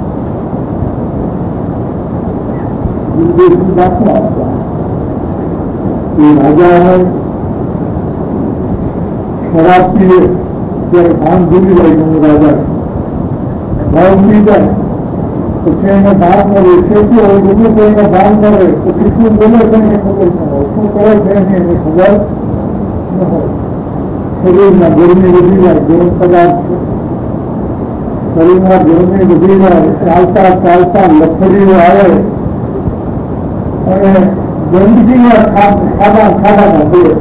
નહીં. દાખલો આપતા એ રાજા શરાબ પીએ ત્યારે ભાન ભૂલી જાય હું રાજા ભાવ પી જાય પછી એને ભાન કરે ખેતી હોય બધું તો એને ભાન કરે પછી શું બોલે છે એને ખબર ન હોય શું કરે છે એને ખબર ન હોય. શરીરમાં ગરમી વધી જાય ગરમ પદાર્થ છે શરીરમાં ગરમી વધી જાય ચાલતા ચાલતા લથડીઓ આવે અને ગંદકીના ખાડામાં પડે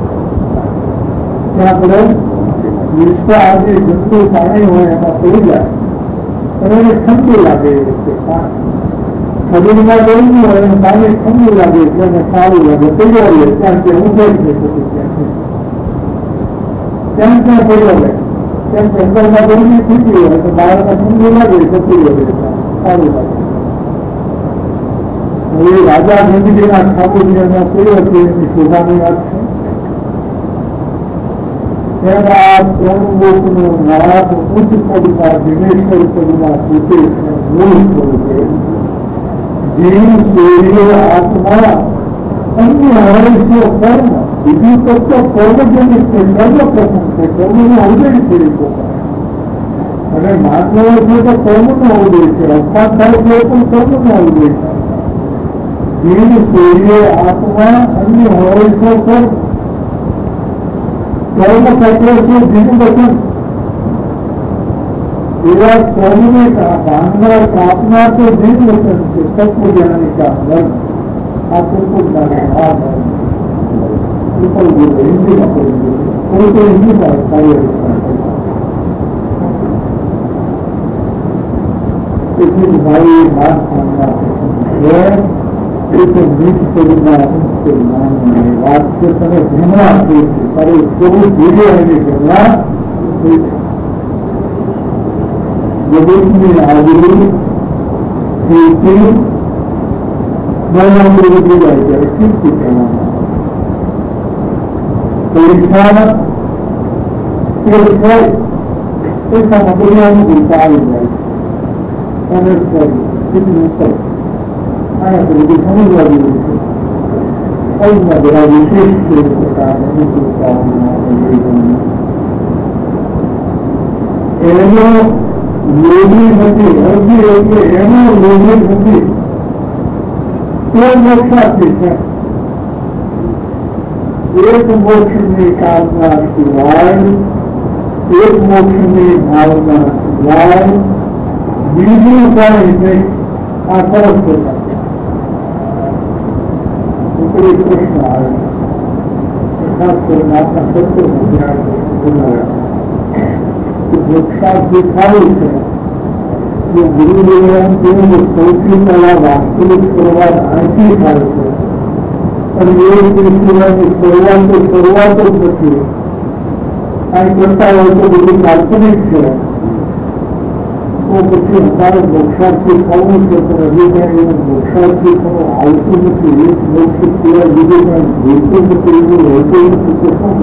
ત્યાં આપણે વિશ્વા આજે ગંદુ પાણી હોય એમાં પડી જાય અને એને ઠંડુ લાગે શરીરમાં ગરમી હોય અને પાણી ઠંડુ લાગે એટલે એને સારું લાગે પડ્યો લે ત્યાં ત્યાં ઊંઘાઈ જાય પછી ત્યાં પડ્યો લે કેમ કે અંદરમાં ગરમી થતી હોય તો બહારમાં ઠંડુ લાગે જતું લાગે સારું લાગે. હવે રાજા ગંદકીના ઠાકોરજીના પડ્યો છે એની શોભાની વાત છે. એના પ્રણવોકનો નાથ ઉચ્ચ પદમાં દિનેશ્વર પદમાં પોતે મૂળ સ્વરૂપે જીવ સૂર્ય આત્મા અન્ય હરેશો કર્મ બીજું તત્વ કર્મજનિત છે સર્વપ્રથમ છે કર્મનો ઉદય છે અને માનવો છે તો કર્મનો ઉદય છે અપમાન થાય છે પણ કર્મનો ઉદય છે. જીવ સૂર્ય આત્મા અન્ય હરેશો કર્મ કર્મ તત્વ છે બીજું વચન એવા કર્મને પામનાર પ્રાર્થના તો જીવ વચન છે તત્વજ્ઞાની કા વર્ગ आपको कुछ धन्यवाद है हिंदी का कोई तो हिंदी का कार्य किसी भाई बात करना है एक नीच करना उसके नाम में बात के समय घूमना पर उसको भी धीरे आगे करना जगत में आगे खेती मैंने दी जाएगी ठीक की कहना परीक्षा ऐसा दुनिया में गुलता जाएगी कितनी आया तो समझ वाली और बड़ा विशेष प्रकार लोभी होती अर्जी होती एनो लोभी होती तो मोक्षातीत है एक मोक्ष में कामना सिवाय एक मोक्ष में भावना सिवाय बीजों का इसे आकर्ष होता है कोई प्रश्न आया खास कर आपका सत्य बनाया मोक्षा दिखाई है जो गुरु देवन के सौથી कला वास्तविक शुरुआत ऐसी થાય છે और ये सिलसिलाની शुरुआत જ નથી આ કરતા હોય તો બધું કાલ્પનિક છે तो પછી हमारे मोक्षार्थी થવું છે પણ હજી કઈ મોક્ષાर्थी થવું આવતું નથી એક મોક્ષ સિવાય બીજું કઈ જોઈતું નથી એવું રહેતું નથી તો શું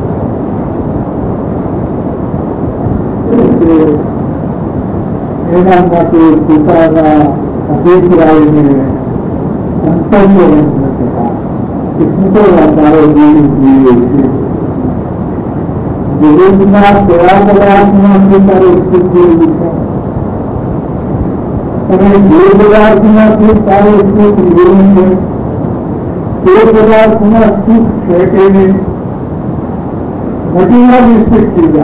કરવું એના માટે પોતાના અભિપ્રાયને સંતોષ નથી કે શું તો વધારે જોઈએ છે જગતના કયા પદાર્થમાંથી તારે સ્થિતિ છે અને જે પદાર્થમાંથી તારે સુખ લેવું છે તે પદાર્થમાં સુખ છે કે નહીં મટીરિયલિસ્ટિક ચીજા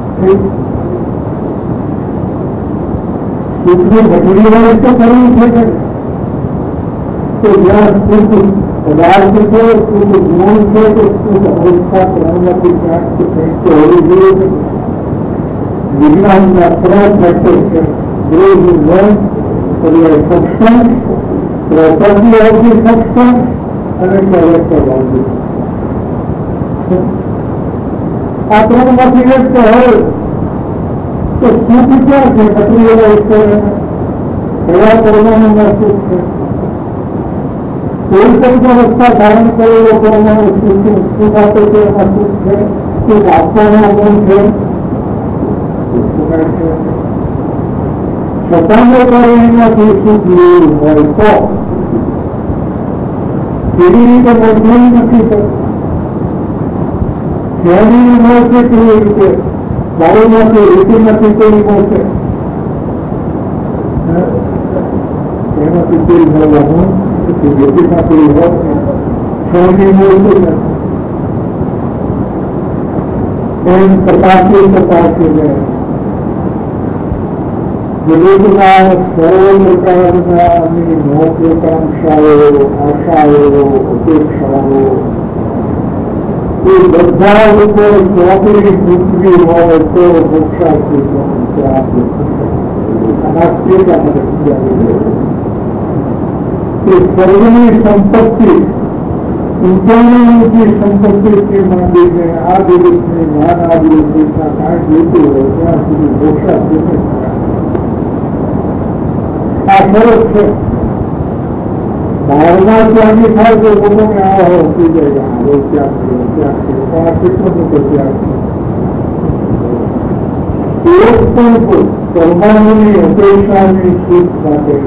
सुखने मटीरियल तो करनी है तो जहाँ सुख पदार्थ से सुख गुण से तो सुख अवस्था क्रमवती प्राप्त तो होनी चाहिए विज्ञान का थोड़ा फैक्टर है growth is one substance property of the substance और कैरेक्टर ऑफ द आ क्रमवती तो है तो सुख क्या है मटीरियल कया परमाणु में सुख है कोई कोई अवस्था धारण करे वो परमाणु सुख आते थे सुख है सुख आत्मा में गुण है स्वतंत्र करेगा कि सुख ले तो तेरी रीते मजबूरी नहीं कर शहरी से केवी रीते બાળકમાંથી રીતિમાંથી કોઈ મળશે એમાંથી કોઈ મળવાનું રેતીમાં કોઈ હોય છોડની મળતું એમ પ્રકાશી જગતના સર્વ પ્રકારની મહત્વાકાંક્ષાઓ આશાઓ અપેક્ષાઓ બધા ઉપર ચોપડી પૃથ્વી હોય તો મોક્ષાર્થી સર્વની સંપત્તિ ઊંચાની સંપત્તિથી માંડીને આ દિવસની જ્ઞાન આ દિવસના કાંઈ જોતું હોય ત્યાં સુધી મોક્ષાર્થી નહીં આ સરસ છે भावना त्यागी था जो लोगों में आया हो की जाएगा वो त्याग करो कितना तो त्याग परमाणुनी अपेक्षा में सुख સાથે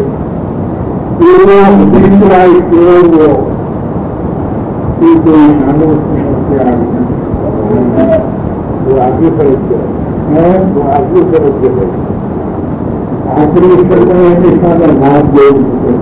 અભિપ્રાય કેળવવો એ કોઈ નાનો ત્યાગ वो आगे फरक है वो आगे फरक है आखिरी करने के साथ लाभ दे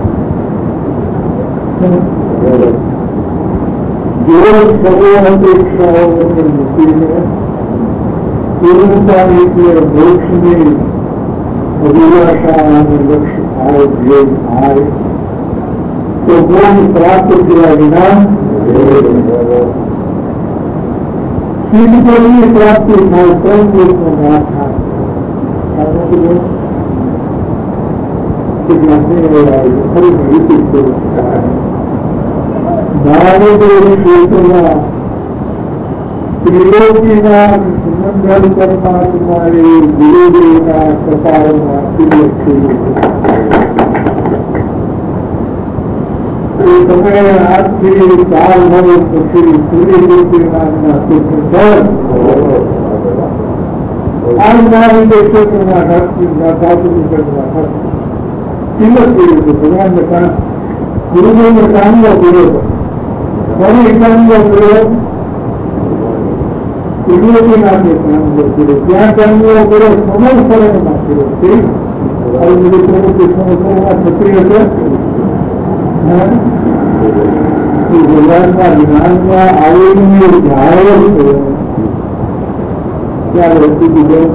जो सर्व अपेक्षाओं में मुक्ति है पूर्णता के मोक्ष में अभिलाषा लक्ष्य आए ध्येय आए તો ભોગ પ્રાપ્ત થયા વિના સિદ્ધની પ્રાપ્તિ થાય તો ભોગનો નાશ થાય. ત્રિલોકીના મંગળ પરમાત્માએ ગુરુદેવના કપાળમાં તિલક કર્યું. તમે આજથી 4 વર્ષ પછી સૂર્યદેવ નામના તીર્થંકર આજના ક્ષેત્રમાં ધાતુમાં તિલક કર્યું હતું. ભગવાનને કામ ગુરુદેવને કામનો કર્યો હતો. મને કામનો કર્યો ત્રિલોકીનાથે કામનો કર્યો. ત્યાં કામનો કર્યો સમયસરમાં કર્યો. સમયસરમાં ક્ષત્રિય છે. ભગવાનના જ્ઞાનમાં આવીને જાહેર થયો ત્યારે ગુરુદેવને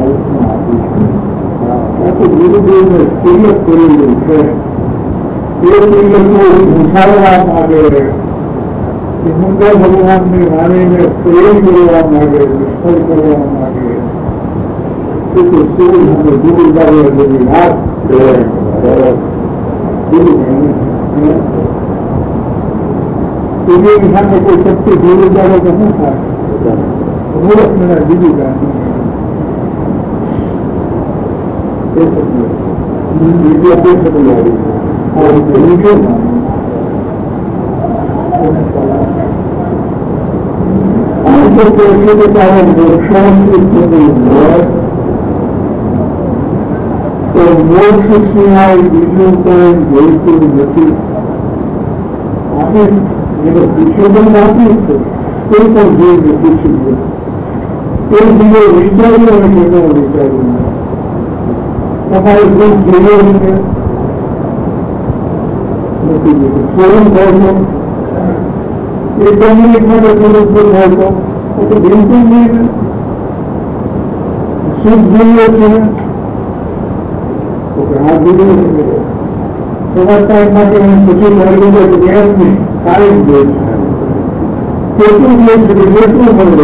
તિલક કરેલું છે. એ તિલકો ઉછાળવા માંગે, મંગળ ભગવાનની વાણીને પ્રેમ કરવા માંગે, નિષ્ફળ કરવા માંગે. ગુરુદાવે બધી વાત સૂર્યની સામે કોઈ શક્તિ જોડી જાડો તો શું થાય? મૂર્ખ મને બીજું કાંઈ તો મોક્ષ સિવાય બીજું કોઈ જોઈતું નથી. આપણે વિશોધન આપી છે કોઈ પણ જોઈ નથી શીખવું. એ બીજો વિચાર્યું અને કેનો વિચાર્યું તમારે કોઈ જોયું છે નથી જોયું. સ્વયં કરશો એ તમને માટે સ્વરૂપ થશો તો બિલકુલ નહીં. સુખ જોઈએ છે આ જોયું સમજતા માટે પછી મળી ગયો એમ નહીં. કાયમ જોઈ કેટલું જોઈ શકે કેટલું મળે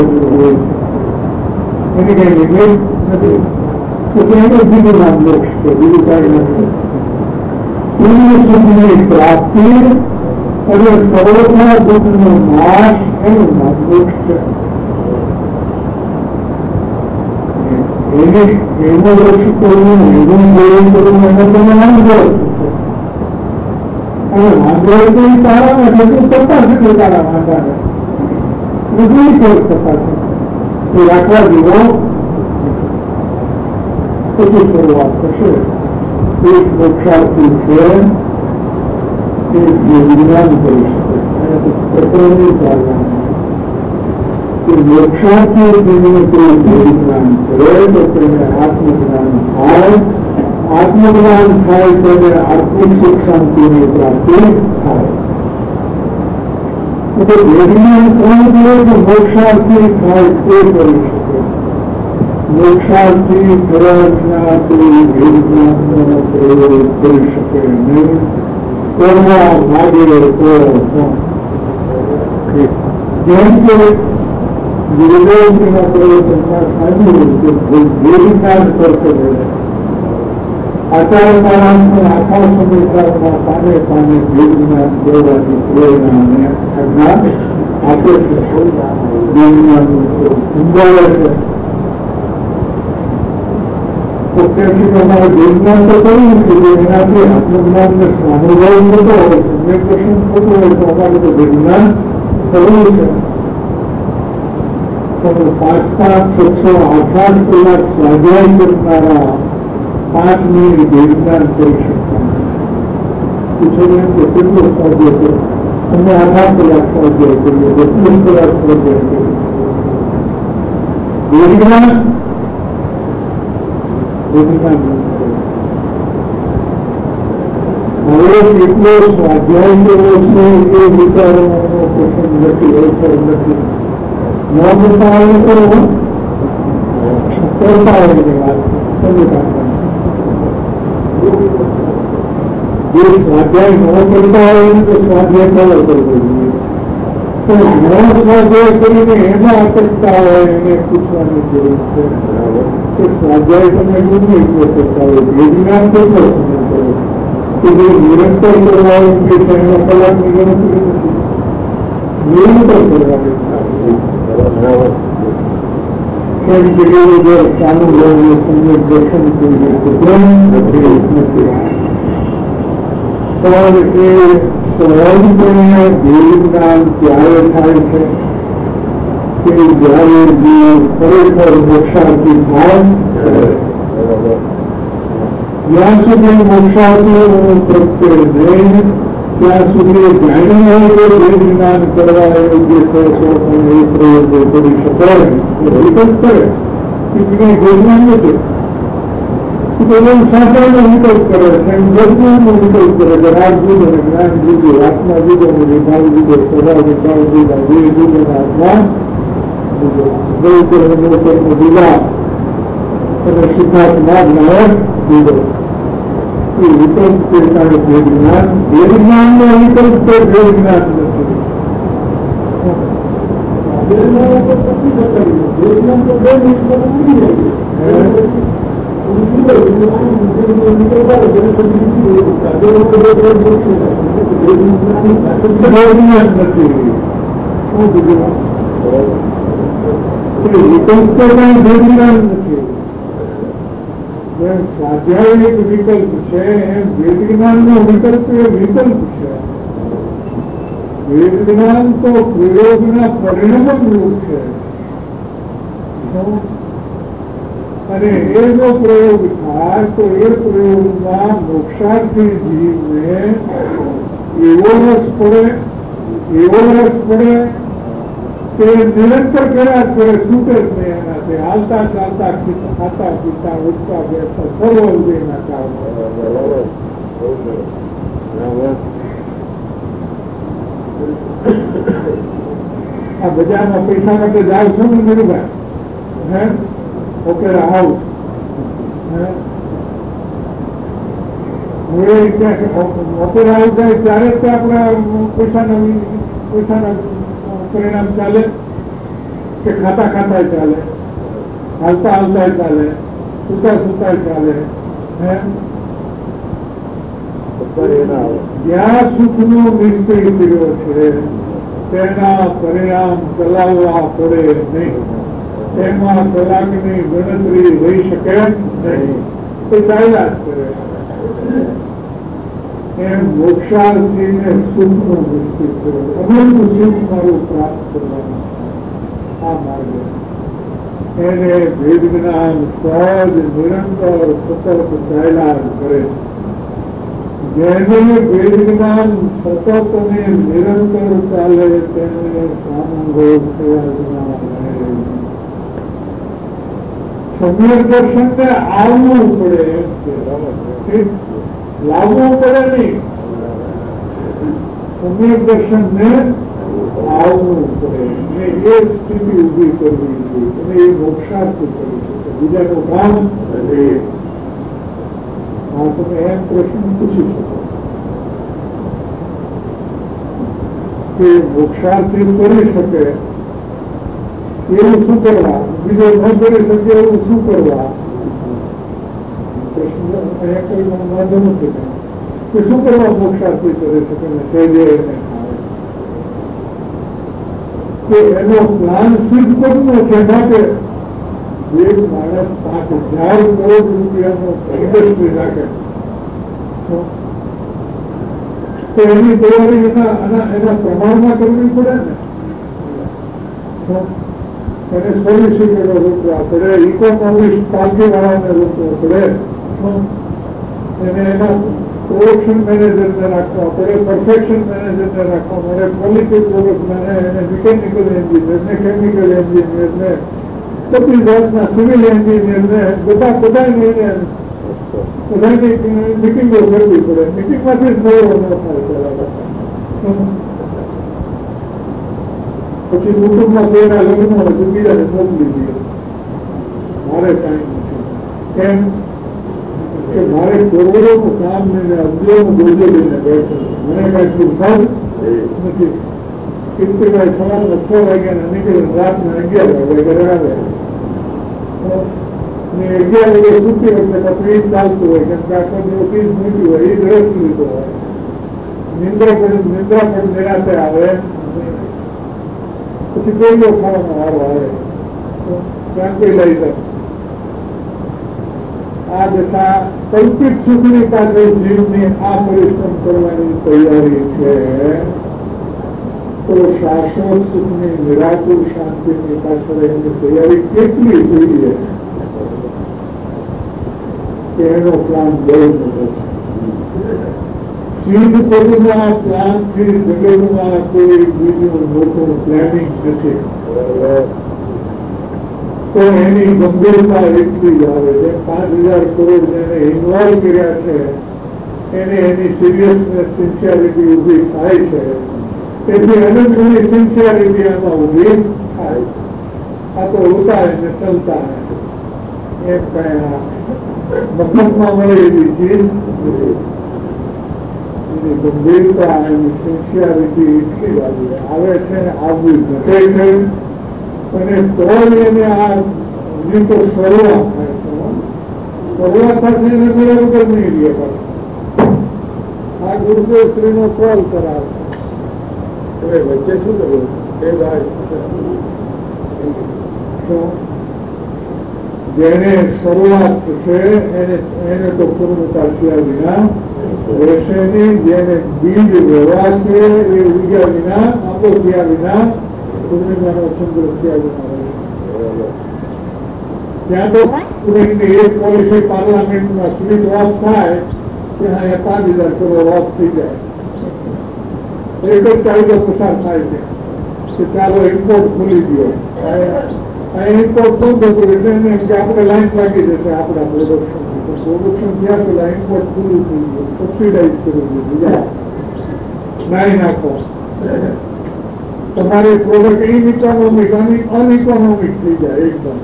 એને કઈ નિર્ણય નથી. તો તેને બીજું નામ મોક્ષ છે, બીજું કાંઈ નથી. પુણ્ય સુખની પ્રાપ્તિ અને સર્વથા દુઃખનો નાશ એનું નામ મોક્ષ છે. એને એનો રક્ષ કરવું, એનું બોલવું કરવું એનો તમે અનુભવ અને વાંધો તો તારા નથી તું કરતા છે તારા વાંધા નથી કરતા છે એ રાખવા જેવો પછી શરૂઆત થશે. એક મોક્ષાર્થી છે એ વિજ્ઞાન કરી શકે અને ચાલવાનું મોક્ષાર્થી જેને કોઈ વિજ્ઞાન કરે તો તેને આત્મજ્ઞાન થાય. આત્મજ્ઞાન થાય તેને આત્મિક સુખ શાંતિની પ્રાપ્તિ થાય. વિજ્ઞાન કોણ કરે તો મોક્ષાર્થી થાય તે કરી શકે. મોક્ષાર્થી કર્મના કોઈ વિજ્ઞાનનો પ્રયોગ કરી શકે નહીં. કરવા માગે તો જેમ કે ગુરુદેવજીના પ્રવચનમાં સાંભળ્યું કે વિજ્ઞાન કરશે આચાર્ય મહારાજને આખા સમયકાળમાં પાને પાને વિજ્ઞાન દેવાની પ્રેરણા અને આપે છે. વિજ્ઞાનનું સંભાળે છે. તો તેથી તમારે વિજ્ઞાન તો કરવું છે એનાથી આત્મજ્ઞાનને અનુભવ થતો હોય, કમ્યુનિકેશન થતું હોય તો અમારે તો વિજ્ઞાન કરવું છે. 5-5, 6-6, 8-8 કલાક સ્વાધ્યાય કરનારા 5 મિનિટ વિજ્ઞાન કરી શકતા. પૂછે કેટલો સ્વાધ્યાય કરો? તમે 8 કલાક સ્વાધ્યાય કરીએ, 10 કલાક સ્વાધ્યાય કરીએ. વિજ્ઞાન હવે કેટલો સ્વાધ્યાય કરવો છે એ વિચારવાનો પ્રસંગ નથી, અવસર નથી. કરતા જે સ્વાધ્યાય ન કરતા હોય તો સ્વાધ્યાય ચાલો કરવો જોઈએ. તો ન સ્વાધ્યાય કરીને એમાં અટકતા હોય એને પૂછવાની જરૂર છે કે સ્વાધ્યાય તમે કેટલી રીતે કરતા હોય, વિજ્ઞાન કેટલો સમય કરો કે જે નિરંતર કરવાનું કે એના કલાકની ગણતરી નથી, નિરંતર કરવાની. કેમ કે ચાલુ રહેવું સમ્યક દર્શન જોઈએ પણ એ સહજપણે જ્ઞાન ત્યારે થાય છે કે જયારે જીવ ખરેખર મોક્ષાર્થી થાય. જ્યાં સુધી મોક્ષાર્થી પ્રત્યે નહીં ત્યાં સુધી જાણી હોય તો જે જ્ઞાન કરવા યોગ્ય છે પણ એ પ્રયોગો કરી શકાય વિકલ્પ કરે કે કઈ જ્ઞાન નથી. સાંકળનો વિકલ્પ કરે છે, જ્ઞાનનો વિકલ્પ કરે છે. રાગ જુદો ને જ્ઞાન જુદું, આત્મા જુદો ને વિભાગ જુદો, સ્વભાવ વિભાગ જુદા, દેહ જુદો ને આત્મા જુદો, જુદા અને સિદ્ધાર્થના જ્ઞાન જુદો. એ વિકલ્પ તે કારણે જે જ્ઞાન નો વિકલ્પ તો જે જ્ઞાન નથી. સ્વાધ્યાય એક વિકલ્પ છે, વેદજ્ઞાન નો વિકલ્પ એ વિકલ્પ છે. વેદજ્ઞાન તો પ્રયોગના પરિણામ રૂપ છે અને એ જો પ્રયોગ થાય તો એ પ્રયોગમાં મોક્ષાર્થી જીવને એવો રસ પડે કે નિરંતર કર્યા કરે, છૂટે જ નહીં એનાથી. હાલતા ચાલતા ખાતા પીતા ઉઠતા બેસતા સર્વ ઉદયના કારણે. આ બજારમાં પૈસા માટે જાવ છો ને મેરુભાઈ, હે ઓપેરા હાઉસ, હવે ઓપેરા હાઉસ જાય ત્યારે જ આપણા પૈસાના પરિણામ ચાલે કે ખાતા ખાતા ચાલે, હાલતા હાલતા ચાલે, સુતા સુતા ચાલે. જ્યાં સુખનો નિશ્ચય કર્યો છે તેના પરિણામ ચલાવવા પડે નહીં, તેમાં કલાકની ગણતરી રહી શકે નહીં, તે ચાલ્યા જ કરે. એમ મોક્ષાર્થીને સુખનો નિશ્ચય કર્યો, અનંત સુખ મારું પ્રાપ્ત કરવાનું આ માર્ગ. એને ભેદ જ્ઞાન સહજ નિરંતર સતત ચાલ્યા જ કરે. જેને વેદ જ્ઞાન સતત અને નિરંતર ચાલે તેને સામંગોગ થયા વિના રહે. સમ્યક દર્શન ને આવવું પડે, લાવવું પડે નહીં. સમ્યક દર્શન ને આવવું પડે અને એ સ્થિતિ ઉભી કરવી જોઈએ અને એ મોક્ષાર્થી કરી શકે. બીજાનું કામ નથી. હા, તમે એમ પ્રશ્ન પૂછી શકો કે મોક્ષાર્થી કરી શકે એવું શું કરવા, બીજો ન કરી શકે એવું શું કરવા? પ્રશ્ન અહીંયા કોઈ વાંધો નથી કે શું કરવા મોક્ષાર્થી કરી શકે ને સહેજે એને કે એનો પ્લાન સિદ્ધ કરવો છે માટે એક માણસ 5,000 કરોડ રૂપિયાનો ઇન્ડસ્ટ્રી રાખે તો એની તૈયારી એના પ્રમાણમાં કરવી પડે ને. એને સોલિસિટરો રોકવા પડે, ઇકોનોમિક્સ પાર્ટી વાળાને રોકવા પડે, એને એના પ્રોડક્શન મેનેજરને રાખવા પડે, પરફેક્શન મેનેજરને રાખવા પડે, ક્વોલિટી પ્રોડક્ટને, એને મિકેનિકલ એન્જિનિયરને, કેમિકલ એન્જિનિયરને, બધી જાતના સિવિલ એન્જિનિયરને બધાની મિટિંગો કરવી પડે. મિટિંગમાંથી જ નવો ન થાય. પછી કુટુંબમાં કોઈના લગ્ન હોય તો બીજાને મોકલી દઈએ, મારે ટાઈમ નથી. એમ કે મારે કરોડોનું કામ લઈને અગિયારનું બોજો લઈને બેઠો મને કઈ સુખાદ નથી. કીર્તિભાઈ સવારના 6 વાગ્યા નીકળે રાતના 11 વાગે ઘરે આવે. 11 વાગે સૂતી વખતે પછી ચાલતું હોય કેમ કે આખો દિવસ મૂકી હોય એ રસ લીધો હોય. નિંદ્રા પણ નિરાતે આવે પછી કોઈનો ખાવાનો વારો આવે ત્યાં કોઈ લઈ જાય. આ દશા કલ્પિત સુખની પાછળ જીવની આ પરિશ્રમ કરવાની તૈયારી છે તો શાશ્વત સુખની નિરાકુર શાંતિની પાછળ એની તૈયારી કેટલી જોઈએ કે એનો પ્લાન બહુ મોટો છે. સીધ પદના પ્લાનથી જગતમાં કોઈ બીજું મોટું પ્લાનિંગ નથી. તો એની ગંભીરતા એટલી જ આવે છે. 5,000 કરોડ જેને ઇન્વોલ્વ કર્યા છે એને એની સિરિયસનેસ સિન્સિયરિટી ઉભી થાય છે. તેથી અનંતની સિન્સિયરિટી આમાં ઉભી થાય. આ તો હોતા ને ચલતા એમ કઈ મફતમાં મળે એવી ચીજ એની ગંભીરતા એની સિન્સિયરિટી એટલી આવે છે આવવું ઘટે છે. અને તો એને આ તો શરૂઆત થાય શરૂઆત થશે એને મેળા વગર નહીં લે. આ ગુરુદેવ શ્રીનો કોલ કરાવે વચ્ચે શું કરવું જેને શરૂઆત છે એને તો પૂર્ણતા થયા વિના રહેશે નહીં. જેને બીજ વ્યવહાર છે એ ઉગ્યા વિના આંબો થયા વિના પૂર્ણિમાનો ચંદ્ર થયા વિના ત્યાં તો એક પોલિસી પાર્લામેન્ટમાં સ્મિત વાત થાય ત્યાં 5,000 કરોડ વાત થઈ જાય. એક જ ચાલતો પસાર થાય છે કે ચાલો ઇમ્પોર્ટ ખોલી દો. ઇમ્પોર્ટ બંધ થતું એટલે એને કે આપણે લાઈન લાગી જશે આપણા પ્રોડક્શન થયા પેલા ઇમ્પોર્ટ પૂરું થઈ ગયું સબસિડાઇઝ કરી દીધું નાઈ નાખો. તમારી પ્રોડક્ટ ઇનઇકોનોમિક અનઇકોનોમિક થઈ જાય એકદમ.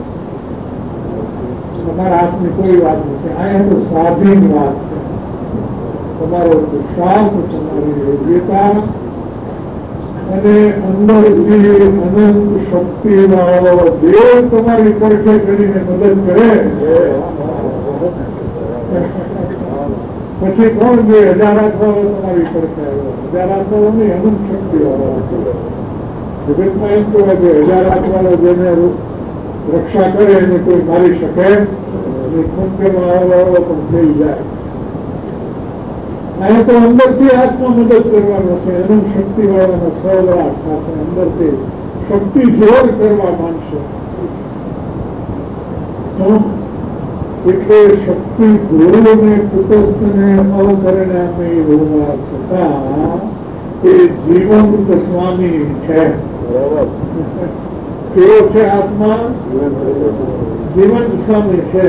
તમારા હાથની કોઈ વાત નથી. અહીંયા તો સ્વાધીન વાત છે. તમારો વિશ્વાસ તમારી યોગ્યતા અને અંદરથી અનંત શક્તિ વાળો દેવ તમારી પડખે કરીને મદદ કરે પછી કોણ જે 1000 વાળો તમારી પડખે આવ્યો. 1000 વાળો નહીં અનંત શક્તિ વાળો જગતમાં એમ કહેવાય કે 1000 વાળો જેને રક્ષા કરે એને કોઈ મારી શકે ખુંકેમાં વાળો પણ થઈ જાય. અહીંયા તો અંદરથી આત્મા મદદ કરવાનો છે. અનંત શક્તિ વાળાનો સહવાસ સાથે અંદરથી શક્તિ જોર કરવા માંગશે. એટલે શક્તિ ગુરુને કુટસ્થને અપરિણામી હોવા છતાં એ જીવંત સ્વામી છે. કેવો છે આત્મા? જીવંત સ્વામી છે.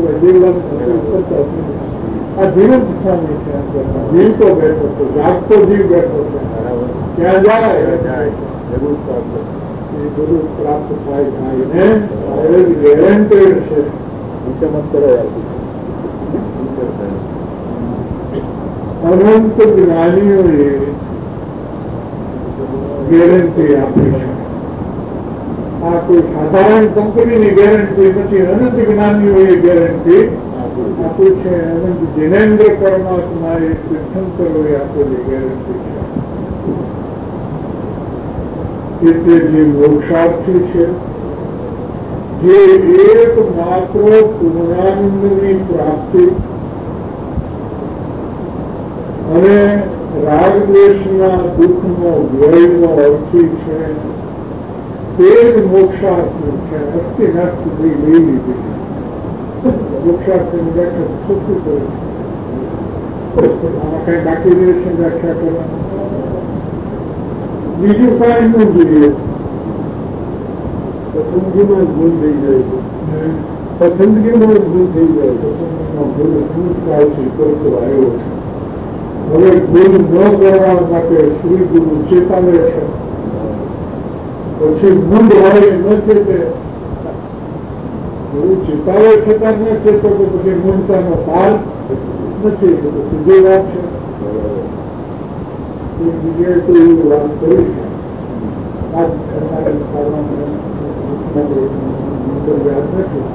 આ જીવંત સ્વામી છે. જીવ તો બેઠો છે, જાગતો જીવ બેઠો છે. ક્યાં જાય એ બધું પ્રાપ્ત થાય ને ગેરંટેડ છે. અનંત જ્ઞાનીઓએ ગેરંટી આપી છે. આ કોઈ સાધારણ કંપનીની ગેરંટી નથી. અનંત જ્ઞાનીઓએ ગેરંટી આપી છે. અનંત જિનેન્દ્ર પરમાત્માએ તીર્થંકરોએ આપેલી ગેરંટી છે. જે મોક્ષાર્થી છે, જે એક માત્ર પૂર્ણાનંદની પ્રાપ્તિ અને રાગદ્વેષના દુઃખનો વ્યયનો અર્થી છે તે જ મોક્ષાર્થી છે. અસ્થિ નાસ્તિ લઈ લીધી. મોક્ષાર્થીની વ્યાખ્યા શું કરે છે? આમાં કઈ બાકી રહે છે વ્યાખ્યા કરવાનું? બીજું કાંઈ ન જોઈએ. પસંદગીમાં ભૂલ થઈ જાય છે. પસંદગીમાં ભૂલ થઈ જાય છે. આવ્યો છે. હવે ભૂલ ન કરવા માટે શ્રી ગુરુ ચેતાવે છે. પછી મૂળ હોય ન છે તે એવું ચેતાવે છતાં ન છે તો પછી મૂળતાનો પાર નથી. સીધી વાત છે. બીજે તો એવી વાત કરી છે. યાદ નથી.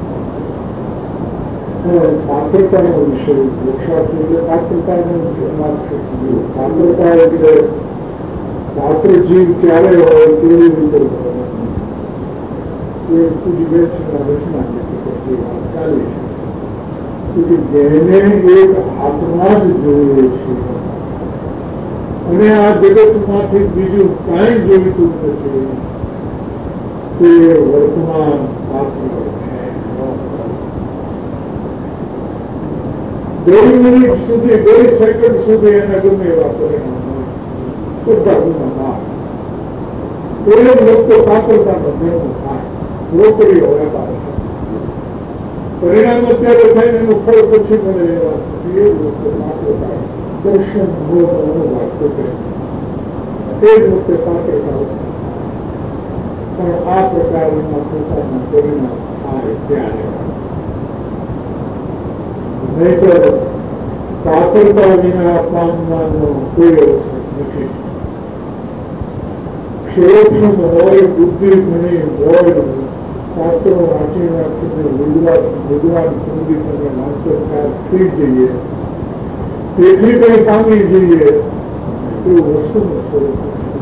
પાત્રતાનો વિષય વૃક્ષાર્થ એટલે પાત્રતાનો વાત છે. પાત્રતા એટલે પાત્ર જીવ ક્યારે હોય કેવી રીતે એ પૂરી રચના વાત ચાલે છે. જેને એક આત્મા જ જોઈએ છે અને આ જગતમાંથી બીજું કાંઈ જોઈતું નથી તે વર્તમાન પાત્ર છે. 2 મિનિટ સુધી 2 સેકન્ડ સુધી એના ગમે એવા પરિણામ બધા ગુના કોઈ લોકો પાત્રતાનો ધર્મ થાય નોકરીઓ વેપાર પરિણામ અત્યારે થાય એનું ફળ પછી મળે એ વાત નથી. એ વખતે પાત્રતા દર્શન અનુભવ કરે એ જ વખતે પાત્રતા પણ આ પ્રકારના પોતાના પરિણામ થાય ત્યારે નહીતર પાત્રતા વિના પામવાનો કોઈ અવસર નથી. ક્ષેત્રમ હોય બુદ્ધિ ઘણી હોય શાસ્ત્રો વાંચી વાંચીને વિદ્વાન સુધી તમે માસ્ટરકાર થઈ જઈએ તેથી કઈ પામી જઈએ એવું વસ્તુનું સ્વરૂપ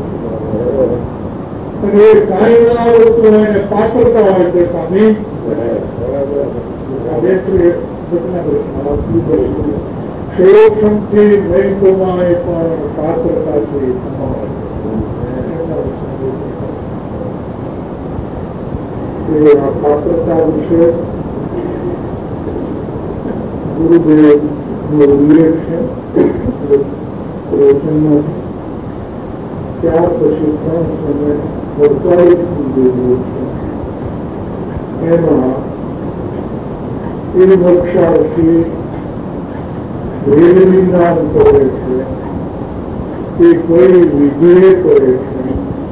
અને એ કાંઈ ના આવતું એને પાત્રતા હોય તે પામી ક્ષેત્રમથી બેંકોમાં પણ પાત્રતાથી પાત્રતા વિશે ગુરુદેવ નો ઉલ્લેખ છે. ત્યાર પછી 3 સમય 48 ગુરુદેવ છે. એમાં એ વૃક્ષાર્થી વેદ વિજ્ઞાન કરે છે તે કોઈ વિધિએ કરે છે.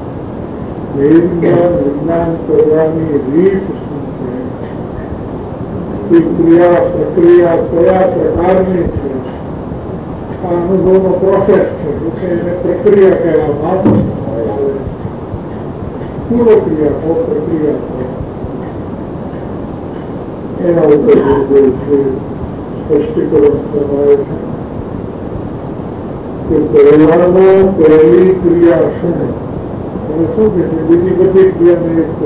વિજ્ઞાન કરવાની રીત શું છે, ક્રિયા પ્રક્રિયા કયા પ્રકારની છે, આ અનુભવનો પ્રોસેસ છે એને પ્રક્રિયા કહેવામાં આવે. પૂર્વ ક્રિયા પ્રક્રિયા એના ઉપર સ્પષ્ટીકરણ કરવાય છે કે પહેલામાં પહેલી ક્રિયા શું શું કે છે બીજી બધી ક્રિયાને એક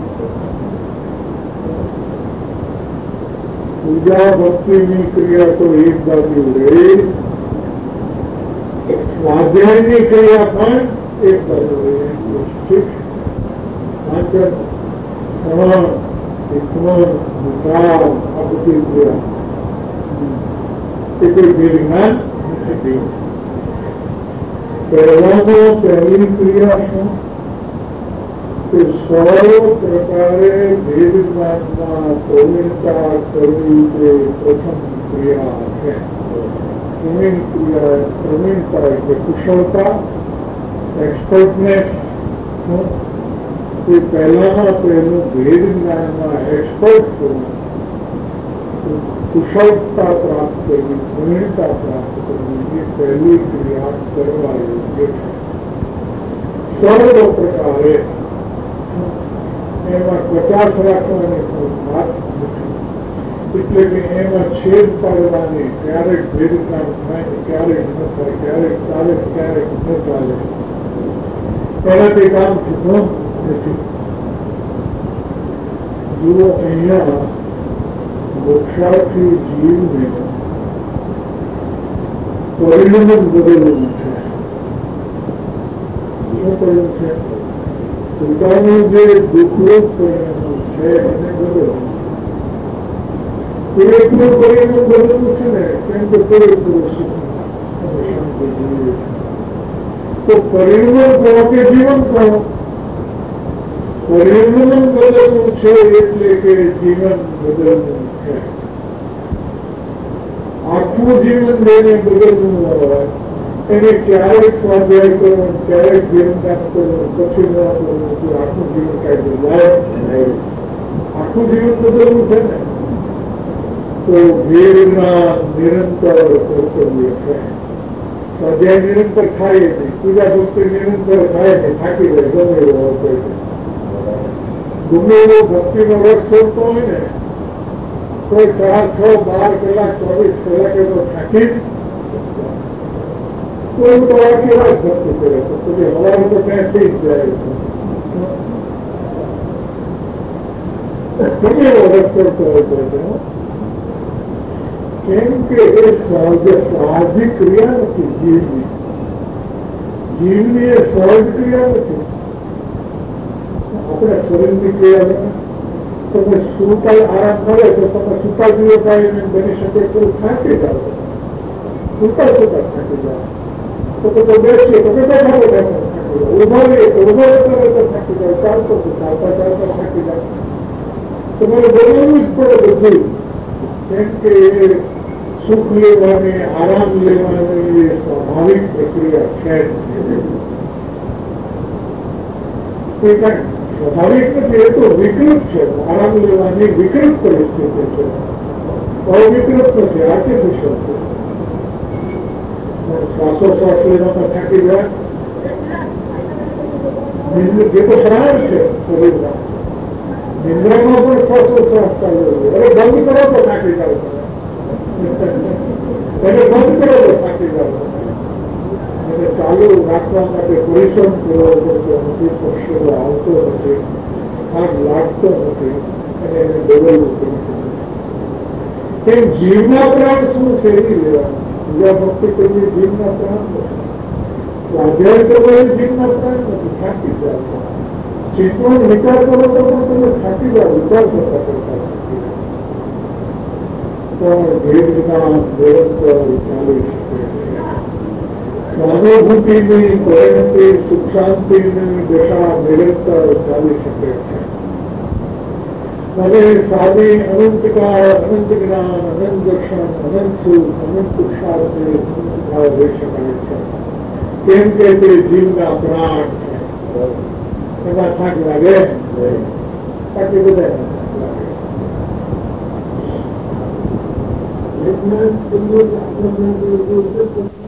પૂજા ભક્તિની ક્રિયા તો એક બાજુ રહે, સ્વાધ્યાયની ક્રિયા પણ એક બાજુ રહે. ઠીક વાંચન શ્રવણ શિક્ષણ વિચાર આ બધી ક્રિયા એ કોઈ વિજ્ઞાન નથી. પહેલામાં પહેલી ક્રિયા શું સૌ પ્રકારે ભેદ જ્ઞાનમાં પ્રવીણતા કરવી તે પ્રથમ ક્રિયા છે. પ્રવીણતા એટલે કુશળતા, એક્સપર્ટનેસ. એ પહેલામાં પહેલું ભેદ જ્ઞાનમાં એક્સપર્ટ કરવું, કુશળતા પ્રાપ્ત કરવી, પ્રવીણતા પ્રાપ્ત કરવી એ પહેલી ક્રિયા કરવા યોગ્ય છે. સર્વ પ્રકારે એમાં 50 રાખવાની વાત નથી. એટલે કે એમાં છેદ પાડવાની ક્યારેક ભેદકામ થાય, ક્યારેક ન થાય, ક્યારેક ચાલે, ક્યારેક ન ચાલે, એનાથી કામ થતું નથી. જુઓ અહીંયા મોક્ષાર્થી જીવને પરિણામ બદલવું છે. શું કર્યું છે? પોતાનું જે દુઃખરૂપ પરિણામ છે એને બદલવું. પૂરેપૂરું પરિણામ બદલવું છે ને કેમ કે પૂરેપૂરું સુખ શાંતિ જોઈએ છે. તો પરિણામ કહો કે જીવન કહો, પરિણામ બદલવું છે એટલે કે જીવન બદલવું છે. આખું જીવન લઈને બદલવું હોય એને ક્યારેક સ્વાધ્યાય કરવું, ક્યારેક જીવનદાન કરવું, પછી ન કરવું, આખું જીવન કઈ બદલાય નહીં. આખું જીવન બદલવું છે ને તો ભેળના નિરંતર કર્તવ્ય છે. સ્વાધ્યાય નિરંતર થાય નહીં, પૂજા ભક્તિ નિરંતર થાય નહીં, થાકી જાય ગમે એવો હોય. ગમે એવો ભક્તિનો રસ છોડતો હોય ને કોઈ 4, 6, 12 કલાક 24 કલાકે તો થાકી કોઈ તો આખી રાત ભક્તિ કરે તો પછી હવારે તો ક્યાં થઈ જ જાય. ગમે એવો રસ કરતો હોય તો કેમ કે એ સાહજિક ક્રિયા નથી. જીવની એ સહજ ક્રિયા નથી. આપણે શરીરની ક્રિયા તમે સુતાલ આરામ મળે તો તમે સુતા જીવો થાય બની શકે તો થાકી જાઓ. સુતા થાકી જાઓ તો બેસીએ તો બેઠા થાકી જાઓ. ઉભા રહીએ તો ઉભા થાકી જાઓ. ચાલતો ચાલતા થાકી જાઓ. તમારે બોલવું જ પડે બધું. કેમ કે સુખ લેવાની આરામ લેવાની એ સ્વાભાવિક પ્રક્રિયા છે. સ્વાભાવિક નથી, એ તો વિકૃત છે. આરામ લેવાની વિકૃત પરિસ્થિતિ છે. અવિકૃત નથી, આર્ટિફિશિયલ છે. શ્વાસોશ્વાસ લેવામાં થાકી જાય જે તો શ્રાવ છે શરીરમાં. નિંદ્રામાં પણ શ્વાસોશ્વાસ ચાલુ હવે બંધ કરો તો થાકી જાવ. એને બંધ કરો તો થાકી જાવ. એને ચાલુ રાખવા માટે પરિશ્રમ કરવો પડતો નથી. પક્ષીઓ આવતો નથી, આગ લાગતો નથી અને એને બદલવું પડશે. તેમ જીવના પ્રાણ શું છે એ લેવાનું. પૂજા ભક્તિ કરવી જીવના પ્રાણ નથી. સ્વાધ્યાય કરવાની જીવના પ્રાણ નથી. થાકી જાવ. ચિંતન વિચાર કરો તો પણ તમે થાકી જાઓ. વિચાર કરતા કરતા પણ ભેદના નિરંતર ચાલી શકે. સ્વાનુભૂતિની પરિણતિ સુખ શાંતિની દશા નિરંતર ચાલી શકે છે. અને સાદી અનંતકાળ, અનંત જ્ઞાન, અનંત દર્શન, અનંત સુખ, અનંત પુરુષાર્થે રહી શકાય છે. કેમ કે તે જીવના પ્રાણ છે. એમાં થાક લાગે બાકી બધા લાગે.